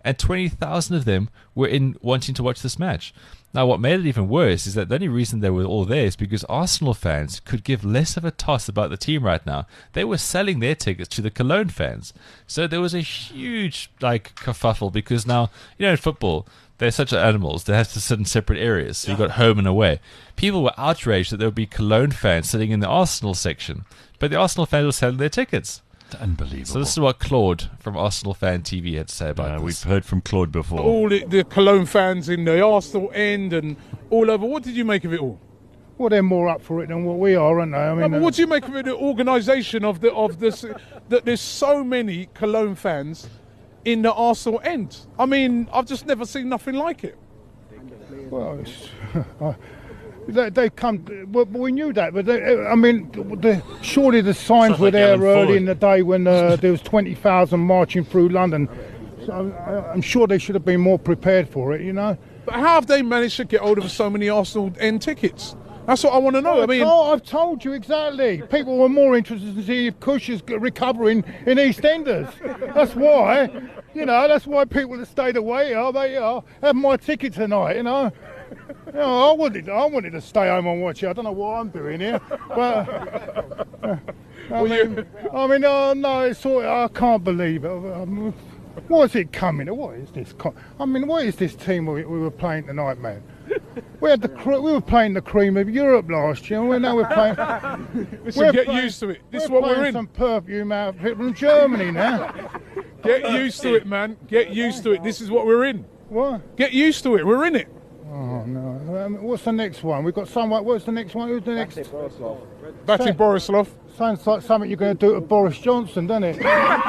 and twenty thousand of them were in wanting to watch this match. Now, what made it even worse is that the only reason they were all there is because Arsenal fans could give less of a toss about the team right now. They were selling their tickets to the Cologne fans. So there was a huge, like, kerfuffle because now, you know, in football, they're such animals. They have to sit in separate areas. So you've got home and away. People were outraged that there would be Cologne fans sitting in the Arsenal section. But the Arsenal fans were selling their tickets. Unbelievable. So this is what Claude from Arsenal Fan T V had to say about Uh, this. we've heard from Claude before. All the, the Cologne fans in the Arsenal end and all over. What did you make of it all? Well, they're more up for it than what we are, aren't they? I mean, No, but uh, what do you make of it, the organisation of the of this? That there's so many Cologne fans in the Arsenal end. I mean, I've just never seen nothing like it. well, it's, they, they come. Well, we knew that, but they, I mean, the, surely the signs Sounds were like there Alan early Ford. in the day when uh, there was twenty thousand marching through London. So I, I'm sure they should have been more prepared for it, you know. But how have they managed to get hold of so many Arsenal end tickets? That's what I want to know. I I've mean, told, I've told you exactly. People were more interested to see if Kush is recovering in EastEnders. That's why, you know, that's why people that stayed away are they are have my ticket tonight. You know, you know I wanted, I wanted to stay home and watch it. I don't know what I'm doing here, but uh, I mean, I mean, oh no, it's all, I can't believe it. Um, What's it coming? What is this? co- I mean, what is this team we, we were playing tonight, man? We had the cre- we were playing the cream of Europe last year. And now we're playing. listen, we're get playing- used to it. This is we're what we're playing in. Some perfume outfit from Germany now. Get used to it, man. Get used to it. This is what we're in. What? Get used to it. We're in it. Oh no! Um, what's the next one? We've got someone. What's the next one? Who's the next? Bati Say- Borislav. Sounds like something you're going to do to Boris Johnson, doesn't it?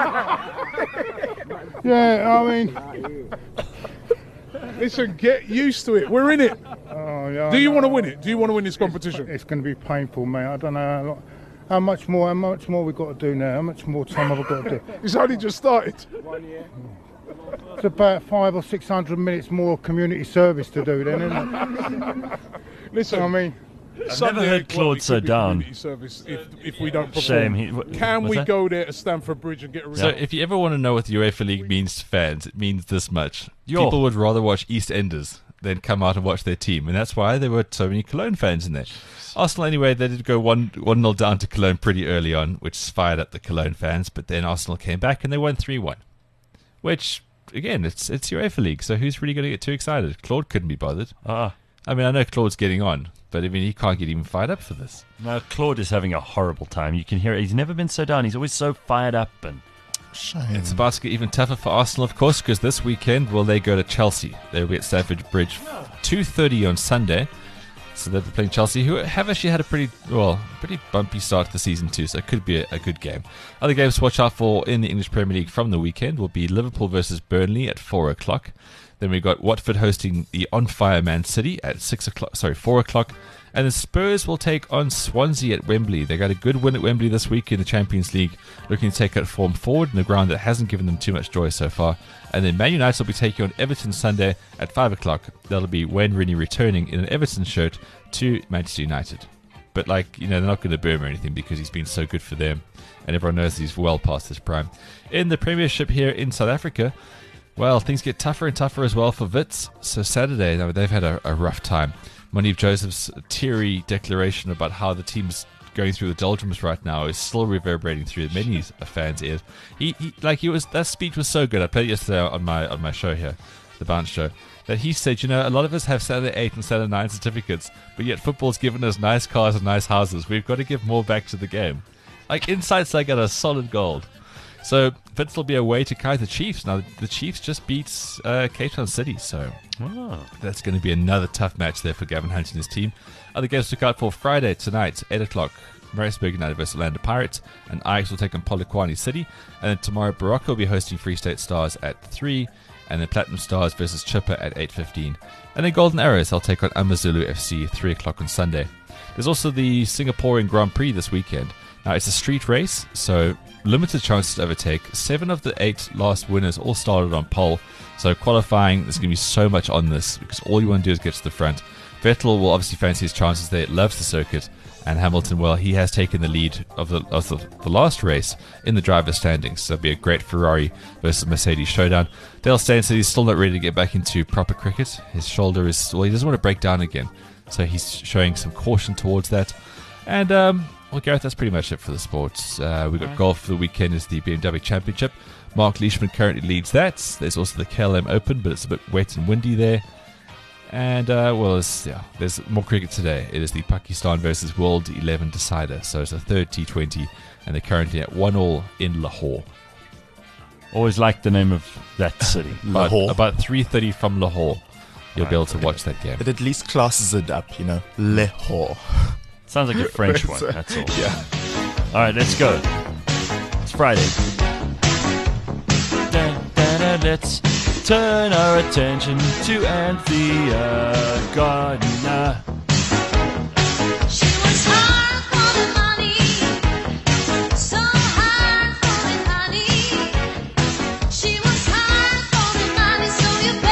Yeah, I mean, Listen, get used to it. We're in it. oh yeah. Do you I want to know. win it? Do you want to win this competition? It's going to be painful, mate. I don't know how, lo- how much more. How much more we got to do now? How much more time have I got to do? It's only just started. It's about five or six hundred minutes more community service to do, then, isn't it? Listen, I mean, I've Sunday, never heard well, Claude it so could be down. community service if, if we don't perform. Shame. He, what, Can what's we that? go there to Stamford Bridge and get a So result? if you ever want to know what the UEFA League means to fans, it means this much. Yo. People would rather watch EastEnders than come out and watch their team, and that's why there were so many Cologne fans in there. Arsenal, anyway, they did go one one nil down to Cologne pretty early on, which fired up the Cologne fans. But then Arsenal came back and they won three one, which again, it's it's UEFA League, so who's really going to get too excited? Claude couldn't be bothered. Ah, I mean, I know Claude's getting on, but I mean, he can't get even fired up for this. no, Claude is having a horrible time. You can hear it. He's never been so down. He's always so fired up. And Shame. It's about to get even tougher for Arsenal, of course, because this weekend, well, they go to Chelsea. They'll be at Stamford Bridge, two thirty on Sunday. So they'll be playing Chelsea, who have actually had a pretty, well, pretty bumpy start to the season too, so it could be a, a good game. Other games to watch out for in the English Premier League from the weekend will be Liverpool versus Burnley at four o'clock. Then we've got Watford hosting the on-fire Man City at six o'clock, sorry, four o'clock. And the Spurs will take on Swansea at Wembley. They got a good win at Wembley this week in the Champions League, looking to take that form forward in a ground that hasn't given them too much joy so far. And then Man United will be taking on Everton Sunday at five o'clock. That'll be Wayne Rooney returning in an Everton shirt to Manchester United. But, like, you know, they're not going to boo him or anything because he's been so good for them. And everyone knows he's well past his prime. In the Premiership here in South Africa, well, things get tougher and tougher as well for Wits. So Saturday, they've had a, a rough time. Monique Joseph's teary declaration about how the team's going through the doldrums right now is still reverberating through many fans' ears. He, he like he was that speech was so good. I played it yesterday on my on my show here, the Bounce Show, that he said, you know, a lot of us have Saturday eight and Saturday nine certificates, but yet football's given us nice cars and nice houses. We've got to give more back to the game. Like insights like that are solid gold. So Wits will be away to Kaizer Chiefs. Now the Chiefs just beat uh, Cape Town City, so oh, that's going to be another tough match there for Gavin Hunt and his team. Other games to look out for Friday tonight, eight o'clock, Maritzburg United versus Orlando Pirates, and Ajax will take on Polokwane City. And then tomorrow, Baraka will be hosting Free State Stars at three, and then Platinum Stars versus Chipper at eight fifteen. And then Golden Arrows, they'll take on Amazulu F C at three o'clock on Sunday. There's also the Singaporean Grand Prix this weekend. Now, it's a street race, so limited chances to overtake. Seven of the eight last winners all started on pole. So qualifying, there's going to be so much on this because all you want to do is get to the front. Vettel will obviously fancy his chances there. Loves the circuit. And Hamilton, well, he has taken the lead of the of the, the last race in the driver's standings. So it'll be a great Ferrari versus Mercedes showdown. Dale Steyn said he's still not ready to get back into proper cricket. His shoulder is, well, he doesn't want to break down again. So he's showing some caution towards that. And, um, well, Gareth, that's pretty much it for the sports. Uh, we've got right. golf for the weekend is the B M W Championship. Mark Leishman currently leads that. There's also the K L M Open, but it's a bit wet and windy there. And, uh, well, there's, yeah, there's more cricket today. It is the Pakistan versus World eleven decider. So it's a third T twenty, and they're currently at one all in Lahore. Always liked the name of that city. about, Lahore. About three thirty from Lahore, you'll Right, be able to okay. watch that game. It at least classes it up, you know. Lahore. Sounds like a French one, that's all. Yeah. All right, let's go. It's Friday. Da, da, da, let's turn our attention to Anthea Gardner. She was hard for the money, so hard for the honey. She was hard for the money, so you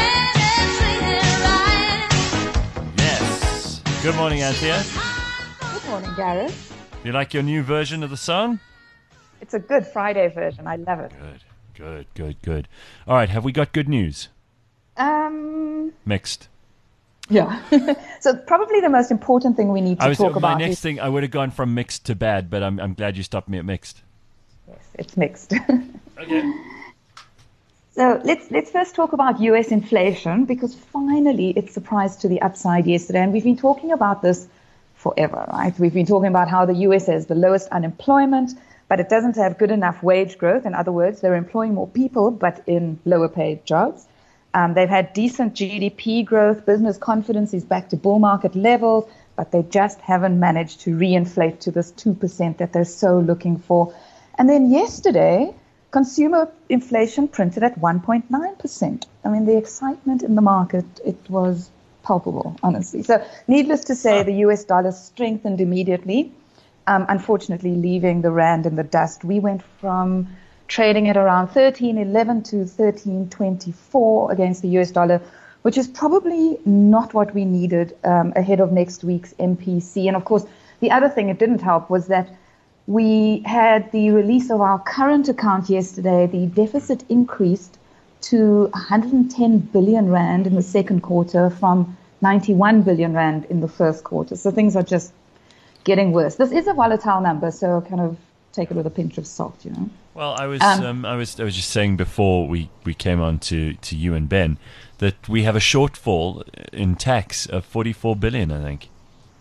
better treat her right. Yes. Good morning, Anthea. Good morning, Gareth. You like your new version of the song? It's a good Friday version. I love it. Good, good, good, good. All right, have we got good news? Um, Mixed. yeah. So probably the most important thing we need to I was, talk my about next is thing, I would have gone from mixed to bad, but I'm I'm glad you stopped me at mixed. yes, it's mixed. Okay. So let's let's first talk about U S inflation, because finally it surprised to the upside yesterday, and we've been talking about this forever, right? We've been talking about how the U S has the lowest unemployment, but it doesn't have good enough wage growth. In other words, they're employing more people, but in lower paid jobs. Um, they've had decent G D P growth. Business confidence is back to bull market levels, but they just haven't managed to reinflate to this two percent that they're so looking for. And then yesterday, consumer inflation printed at one point nine percent. I mean, the excitement in the market, it was palpable, honestly. So needless to say, the U S dollar strengthened immediately, um, unfortunately leaving the rand in the dust. We went from trading at around thirteen eleven to thirteen twenty-four against the U S dollar, which is probably not what we needed um, ahead of next week's M P C. And of course, the other thing it didn't help was that we had the release of our current account yesterday. The deficit increased to one hundred ten billion rand in the second quarter from ninety-one billion rand in the first quarter. So things are just getting worse. This is a volatile number, so kind of take it with a pinch of salt, you know. Well, I was Um, um, I was I was just saying before we, we came on to, to you and Ben that we have a shortfall in tax of forty-four billion, I think.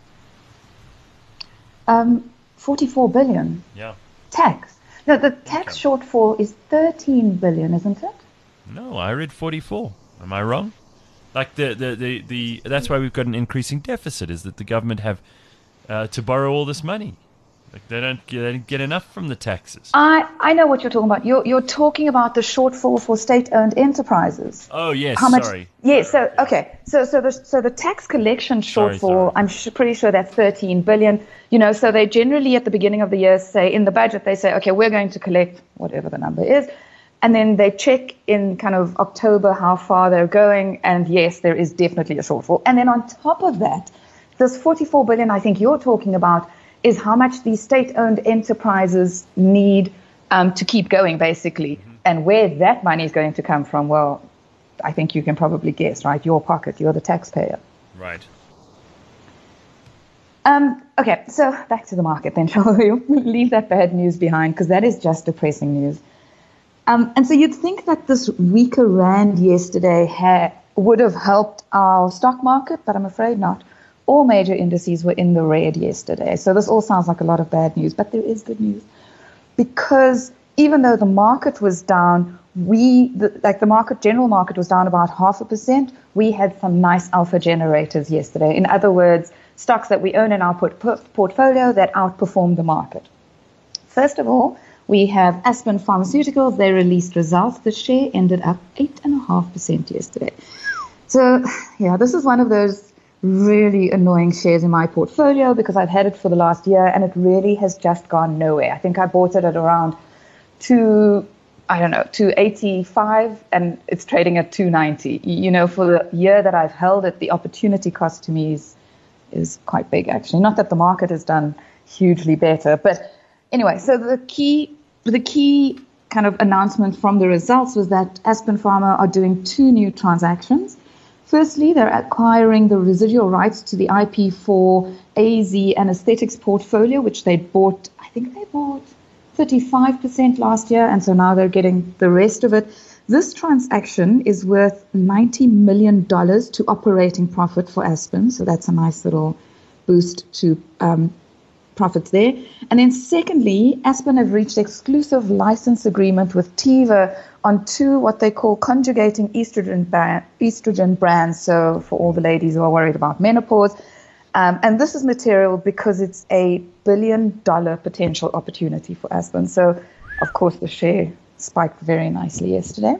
Um, forty-four billion Yeah. tax. No, the tax Okay. shortfall is thirteen billion, isn't it? No, I read forty-four. Am I wrong? Like the, the, the, the that's why we've got an increasing deficit, is that the government have uh, to borrow all this money. Like they don't get, they don't get enough from the taxes. I, I know what you're talking about. You're you're talking about the shortfall for state-owned enterprises. Oh yes, How much? sorry. Yeah. So okay. So so the so the tax collection Sorry, shortfall. sorry. I'm sh- pretty sure that's thirteen billion. You know. So they generally at the beginning of the year say in the budget they say, okay, we're going to collect whatever the number is, and then they check in kind of October how far they're going, and yes, there is definitely a shortfall. And then on top of that, this forty-four billion I think you're talking about is how much these state-owned enterprises need um, to keep going, basically. Mm-hmm. And where that money is going to come from, well, I think you can probably guess, right? Your pocket, you're the taxpayer. Right. Um, okay, so back to the market then, shall we? Leave that bad news behind, because that is just depressing news. Um, and so you'd think that this weaker rand yesterday ha- would have helped our stock market, but I'm afraid not. All major indices were in the red yesterday. So this all sounds like a lot of bad news, but there is good news. Because even though the market was down, we, the, like the market, general market was down about half a percent, we had some nice alpha generators yesterday. In other words, stocks that we own in our port- portfolio that outperformed the market. First of all, we have Aspen Pharmaceuticals. They released results. The share ended up eight point five percent yesterday. So, yeah, this is one of those really annoying shares in my portfolio because I've had it for the last year and it really has just gone nowhere. I think I bought it at around two I don't know, two eighty-five, and it's trading at two ninety. You know, for the year that I've held it, the opportunity cost to me is is quite big, actually. Not that the market has done hugely better, but anyway. So the key, the key kind of announcement from the results was that Aspen Pharma are doing two new transactions. Firstly, they're acquiring the residual rights to the I P for A Z Anesthetics portfolio, which they bought. I think they bought thirty-five percent last year, and so now they're getting the rest of it. This transaction is worth ninety million dollars to operating profit for Aspen, so that's a nice little boost to um, profits there. And then secondly, Aspen have reached exclusive license agreement with Teva on two what they call conjugating estrogen, ba- estrogen brands, so for all the ladies who are worried about menopause. Um, and this is material because it's a billion dollar potential opportunity for Aspen. So, of course, the share spiked very nicely yesterday.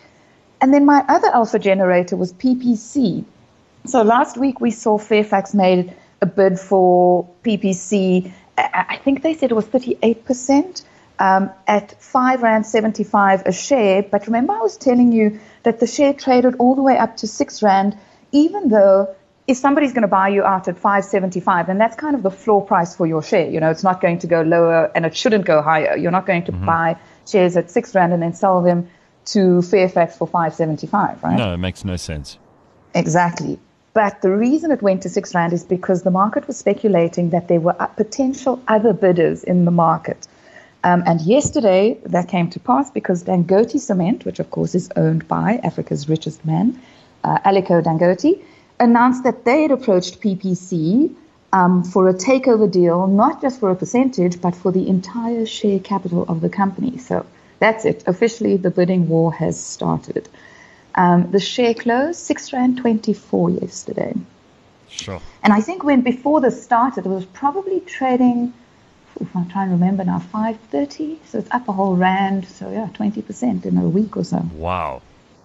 And then my other alpha generator was P P C. So last week we saw Fairfax made a bid for P P C. I I think they said it was thirty-eight percent um, at five rand seventy-five a share. But remember, I was telling you that the share traded all the way up to six rand, even though if somebody's going to buy you out at five seventy-five, then that's kind of the floor price for your share. You know, it's not going to go lower and it shouldn't go higher. You're not going to mm-hmm. buy shares at six rand and then sell them to Fairfax for five seventy-five, right? No, it makes no sense. Exactly. But the reason it went to six rand is because the market was speculating that there were potential other bidders in the market. Um, and yesterday that came to pass because Dangote Cement, which of course is owned by Africa's richest man, uh, Aliko Dangote, announced that they had approached P P C um, for a takeover deal, not just for a percentage, but for the entire share capital of the company. So that's it. Officially, the bidding war has started. Um, the share closed six rand twenty-four yesterday. Sure. And I think when before this started, it was probably trading, if I'm trying to remember now, five thirty. So it's up a whole rand. So yeah, twenty percent in a week or so. Wow.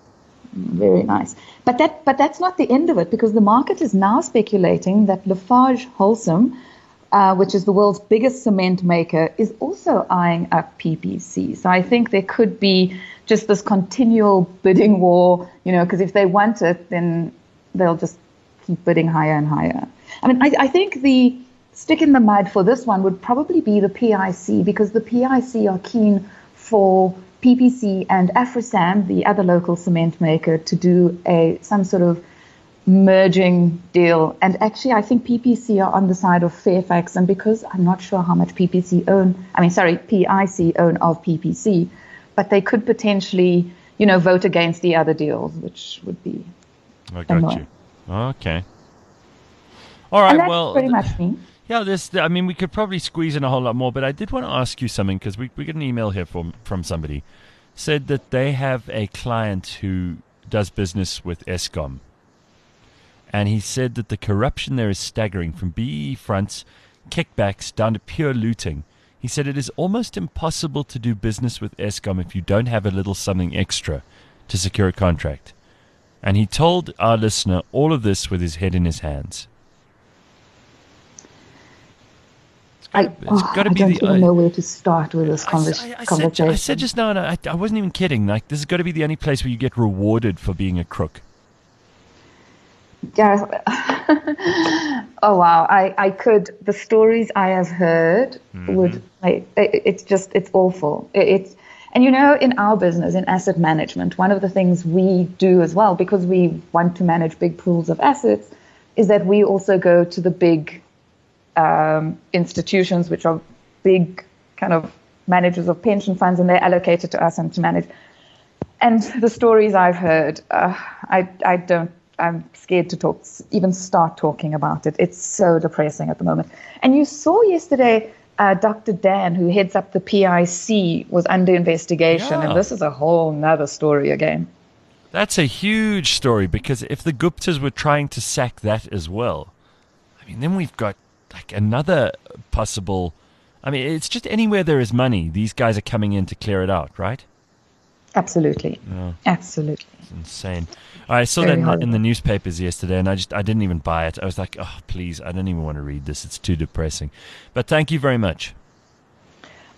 Very nice. But that, but that's not the end of it, because the market is now speculating that Lafarge Holcim, uh, which is the world's biggest cement maker, is also eyeing up P P C. So I think there could be just this continual bidding war, you know, because if they want it, then they'll just keep bidding higher and higher. I mean, I, I think the stick in the mud for this one would probably be the P I C, because the P I C are keen for P P C and Afrosam, the other local cement maker, to do a some sort of merging deal. And actually, I think P P C are on the side of Fairfax, and because I'm not sure how much P P C own, I mean, sorry, P I C own of P P C, but they could potentially, you know, vote against the other deals, which would be I got annoying. you. Okay. All right. And that's well, pretty much me. Yeah, this. I mean, we could probably squeeze in a whole lot more, but I did want to ask you something, because we we got an email here from from somebody said that they have a client who does business with Eskom, and he said that the corruption there is staggering, from B E fronts, kickbacks down to pure looting. He said it is almost impossible to do business with Eskom if you don't have a little something extra to secure a contract. And he told our listener all of this with his head in his hands. I, oh, I don't the, even uh, know where to start with this I, convers- I, I conversation. Said, I said just now, and I, I wasn't even kidding, like, this has got to be the only place where you get rewarded for being a crook. Gareth, oh wow, I, I could, the stories I have heard mm-hmm. would, like, it, it's just, it's awful. It, it's, and you know, in our business, in asset management, one of the things we do as well, because we want to manage big pools of assets, is that we also go to the big um, institutions, which are big kind of managers of pension funds, and they're allocated to us and to manage. And the stories I've heard, uh, I, I don't, I'm scared to talk, even start talking about it. It's so depressing at the moment. And you saw yesterday, uh, Doctor Dan, who heads up the P I C, was under investigation. Yeah. And this is a whole nother story again. That's a huge story, because if the Guptas were trying to sack that as well, I mean, then we've got like another possible, I mean, it's just anywhere there is money, these guys are coming in to clear it out, right? Absolutely. Yeah. Absolutely. It's insane. I saw Very that in, horrible. in the newspapers yesterday, and I just I didn't even buy it. I was like, oh, please, I don't even want to read this. It's too depressing. But thank you very much.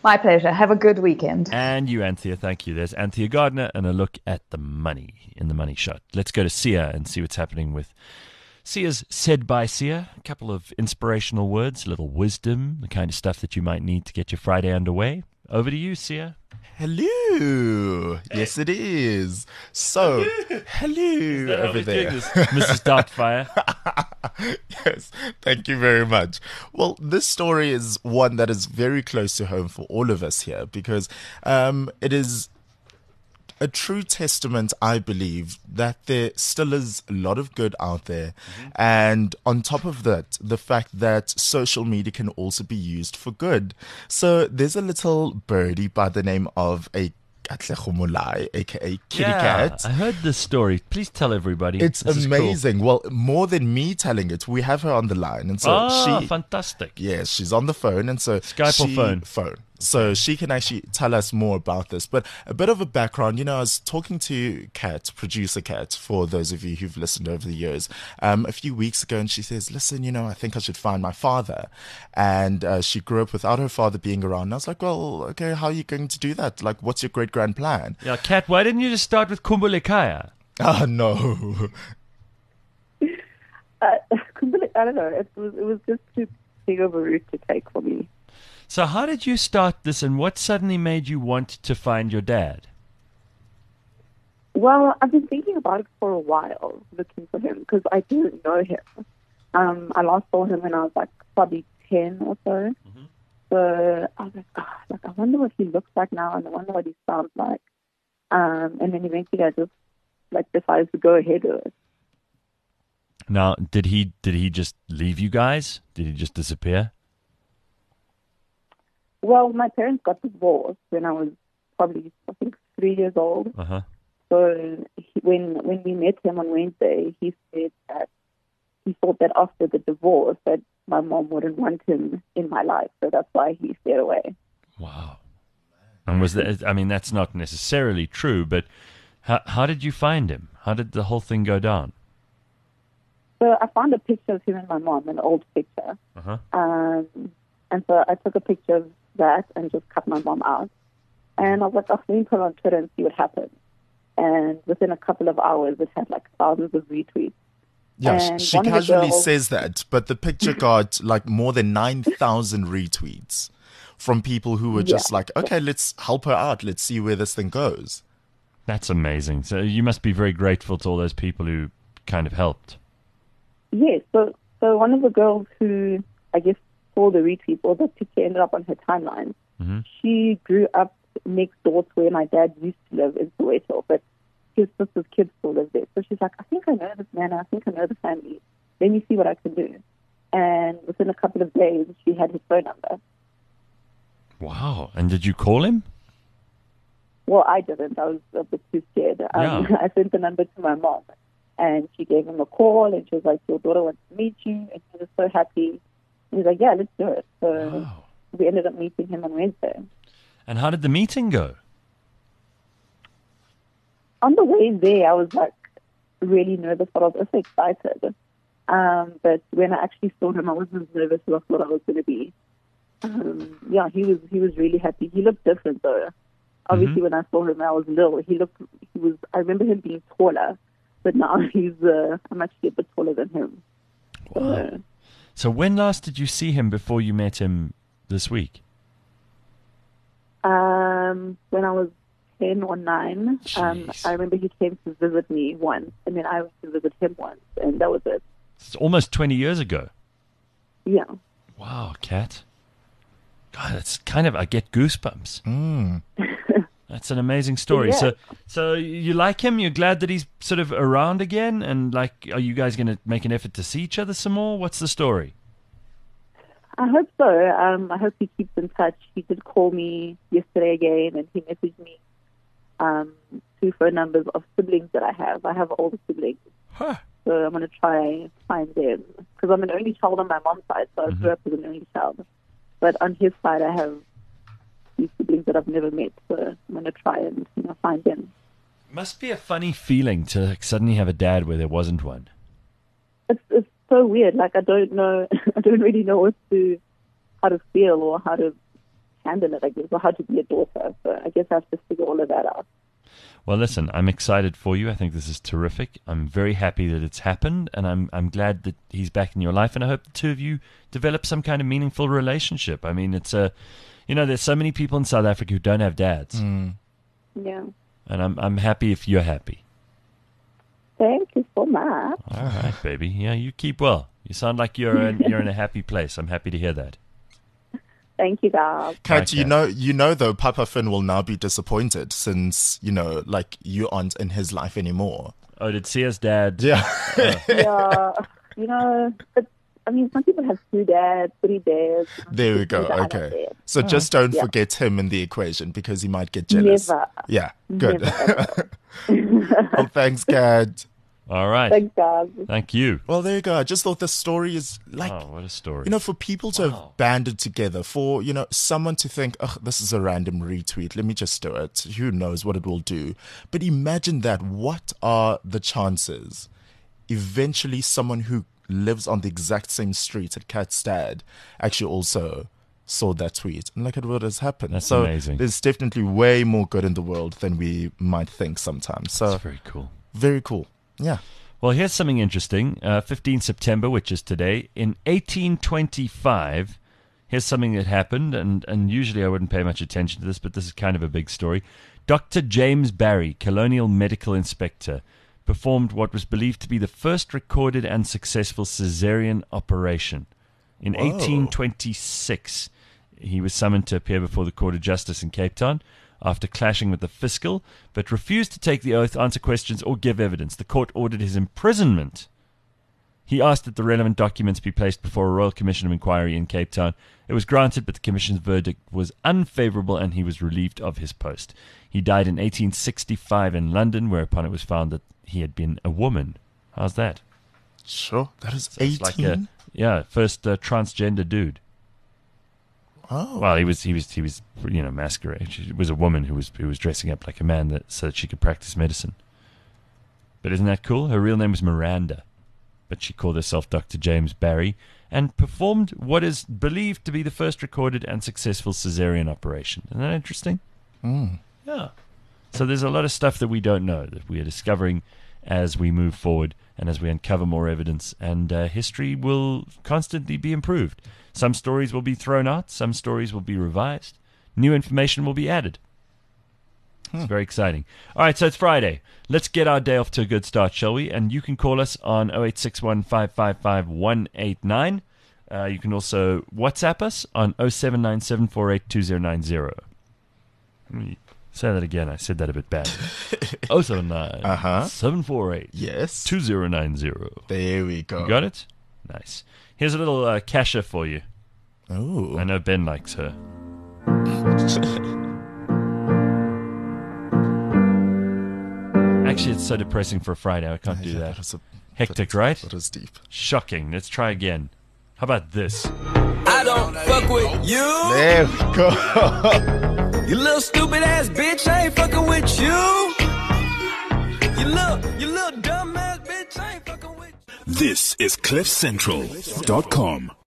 My pleasure. Have a good weekend. And you, Anthea, thank you. There's Anthea Gardner and a look at the money in the money shot. Let's go to Sia and see what's happening with Sia's Said by Sia. A couple of inspirational words, a little wisdom, the kind of stuff that you might need to get your Friday underway. Over to you, Sia. Hello. Yes, it is. So, hello over there. Missus Doubtfire. Yes, thank you very much. Well, this story is one that is very close to home for all of us here because um, it is a true testament, I believe, that there still is a lot of good out there. Mm-hmm. And on top of that, the fact that social media can also be used for good. So there's a little birdie by the name of a Katlego aka Kitty Yeah, Cat. I heard this story. Please tell everybody. It's This is cool. amazing. Well, more than me telling it, we have her on the line. And so Ah, she fantastic. Yes, she's on the phone, and so Skype or she, phone? Phone. So she can actually tell us more about this. But a bit of a background, you know, I was talking to Kat, producer Kat, for those of you who've listened over the years, um, a few weeks ago, and she says, "Listen, you know, I think I should find my father." And uh, she grew up without her father being around. And I was like, "Well, okay, how are you going to do that? Like, what's your great grand plan?" Yeah, Kat, why didn't you just start with Kumbulekaya? Ah, no. Uh, I don't know. It was it was just too big of a route to take for me. So how did you start this, and what suddenly made you want to find your dad? Well, I've been thinking about it for a while, looking for him, because I didn't know him. Um, I last saw him when I was like probably ten or so. Mm-hmm. So I was like, oh, like, I wonder what he looks like now, and I wonder what he sounds like. Um, and then eventually I just like decided to go ahead with it. Now, did he did he just leave you guys? Did he just disappear? Well, my parents got divorced when I was probably, I think, three years old. Uh-huh. So he, when when we met him on Wednesday, he said that he thought that after the divorce that my mom wouldn't want him in my life, so that's why he stayed away. Wow. And was that? I mean, that's not necessarily true, but how how did you find him? How did the whole thing go down? So I found a picture of him and my mom, an old picture. Uh-huh. Um, and so I took a picture of that and just cut my mom out. And I was like, oh, let me put it on Twitter and see what happens. And within a couple of hours, it had like thousands of retweets. Yeah, And she one of the casually girls- says that, but the picture got like more than nine thousand retweets from people who were just Yeah. like, okay, let's help her out. Let's see where this thing goes. That's amazing. So you must be very grateful to all those people who kind of helped. Yes, so so one of the girls who I guess saw the retweet or the picture ended up on her timeline. Mm-hmm. She grew up next door to where my dad used to live in Soweto, but his sister's kids still live there. So she's like, I think I know this man, I think I know the family. Let me see what I can do. And within a couple of days, she had his phone number. Wow. And did you call him? Well, I didn't. I was a bit too scared. Um, Yeah. I sent the number to my mom, and she gave him a call, and she was like, your daughter wants to meet you, and he was so happy. And he's like, yeah, let's do it. So Wow. we ended up meeting him on Wednesday. And how did the meeting go? On the way there, I was like really nervous, but I was also excited. Um, but when I actually saw him, I wasn't as nervous as I thought I was going to be. Um, yeah, he was he was really happy. He looked different though. Obviously, Mm-hmm. when I saw him, I was little. He looked he was. I remember him being taller, but now he's. Uh, I'm actually a bit taller than him. Wow. So, So when last did you see him before you met him this week? um, when I was ten or nine, um, Jeez. I remember he came to visit me once, and then I went to visit him once, and that was it. It's almost twenty years ago. Yeah. Wow, Kat. God, that's kind of, I get goosebumps. Mm. That's an amazing story. Yeah. So, so you like him? You're glad that he's sort of around again? And like, are you guys going to make an effort to see each other some more? What's the story? I hope so. Um, I hope he keeps in touch. He did call me yesterday again, and he messaged me um, two phone numbers of siblings that I have. I have older siblings, Huh. so I'm going to try and find them because I'm an only child on my mom's side, so I grew up as an only child. But on his side, I have these siblings that I've never met, so I'm going to try and you know find them. Must be a funny feeling to like, suddenly have a dad where there wasn't one. It's it's so weird. Like I don't know, I don't really know what to how to feel or how to handle it, I guess, or how to be a daughter. So I guess I have to figure all of that out. Well, listen, I'm excited for you. I think this is terrific. I'm very happy that it's happened, and I'm I'm glad that he's back in your life, and I hope the two of you develop some kind of meaningful relationship. I mean, it's a, you know, there's so many people in South Africa who don't have dads, Mm. Yeah. and I'm I'm happy if you're happy. Thank you so much. All right, baby. Yeah, you keep well. You sound like you're in, you're in a happy place. I'm happy to hear that. Thank you, guys. Kat, you Okay. know, you know, though, Papa Finn will now be disappointed since, you know, like, you aren't in his life anymore. Oh, did Sia's dad? Yeah. Yeah, you know, but I mean, some people have two dads, three dads. There we go. Some people have Okay. dads. So just don't Yeah. forget him in the equation because he might get jealous. Never. Yeah. Good. Never, Well, thanks, Kat. All right. Thanks, guys. Thank you. Well, there you go. I just thought the story is like, Oh, what a story. you know, for people to have banded together, for, you know, someone to think, oh, this is a random retweet, let me just do it. Who knows what it will do? But imagine that. What are the chances eventually someone who lives on the exact same street at Kat's dad actually also saw that tweet? And look at what has happened. That's so amazing. There's definitely way more good in the world than we might think sometimes. So That's very cool. very cool. Yeah. Well, here's something interesting. Uh, fifteenth September, which is today, in eighteen twenty-five, here's something that happened, and, and usually I wouldn't pay much attention to this, but this is kind of a big story. Doctor James Barry, colonial medical inspector, performed what was believed to be the first recorded and successful cesarean operation. In Whoa. eighteen twenty-six, he was summoned to appear before the Court of Justice in Cape Town after clashing with the fiscal, but refused to take the oath, answer questions, or give evidence. The court ordered his imprisonment. He asked that the relevant documents be placed before a Royal Commission of Inquiry in Cape Town. It was granted, but the Commission's verdict was unfavorable, and he was relieved of his post. He died in eighteen sixty-five in London, whereupon it was found that he had been a woman. How's that? Sure. That is So it's like a, eighteen. yeah, first uh, transgender dude. Oh. Well, he was he was he was you know masquerade. She was a woman who was who was dressing up like a man that so that she could practice medicine. But isn't that cool? Her real name was Miranda, but she called herself Doctor James Barry and performed what is believed to be the first recorded and successful cesarean operation. Isn't that interesting? Mm. Yeah. So there's a lot of stuff that we don't know that we are discovering as we move forward and as we uncover more evidence, and uh, history will constantly be improved. Some stories will be thrown out, some stories will be revised, new information will be added. It's very exciting. All right, so it's Friday. Let's get our day off to a good start, shall we? And you can call us on oh eight six one, five five five, one eight nine. Uh, you can also WhatsApp us on oh seven nine seven four eight two oh nine oh. Let me say that again. I said that a bit bad. oh seven nine, Uh-huh. seven four eight, Yes. two oh nine oh. There we go. You got it? Nice. Here's a little uh, Kasha for you. Oh. I know Ben likes her. Actually, it's so depressing for a Friday. I can't do Yeah, that. was a Hectic, bit- right? That was deep. Shocking. Let's try again. How about this? I don't fuck with you. There we go. You little stupid ass bitch, I ain't fucking with you. You little, you little dumb ass bitch, I ain't fucking with you. This is cliff central dot com.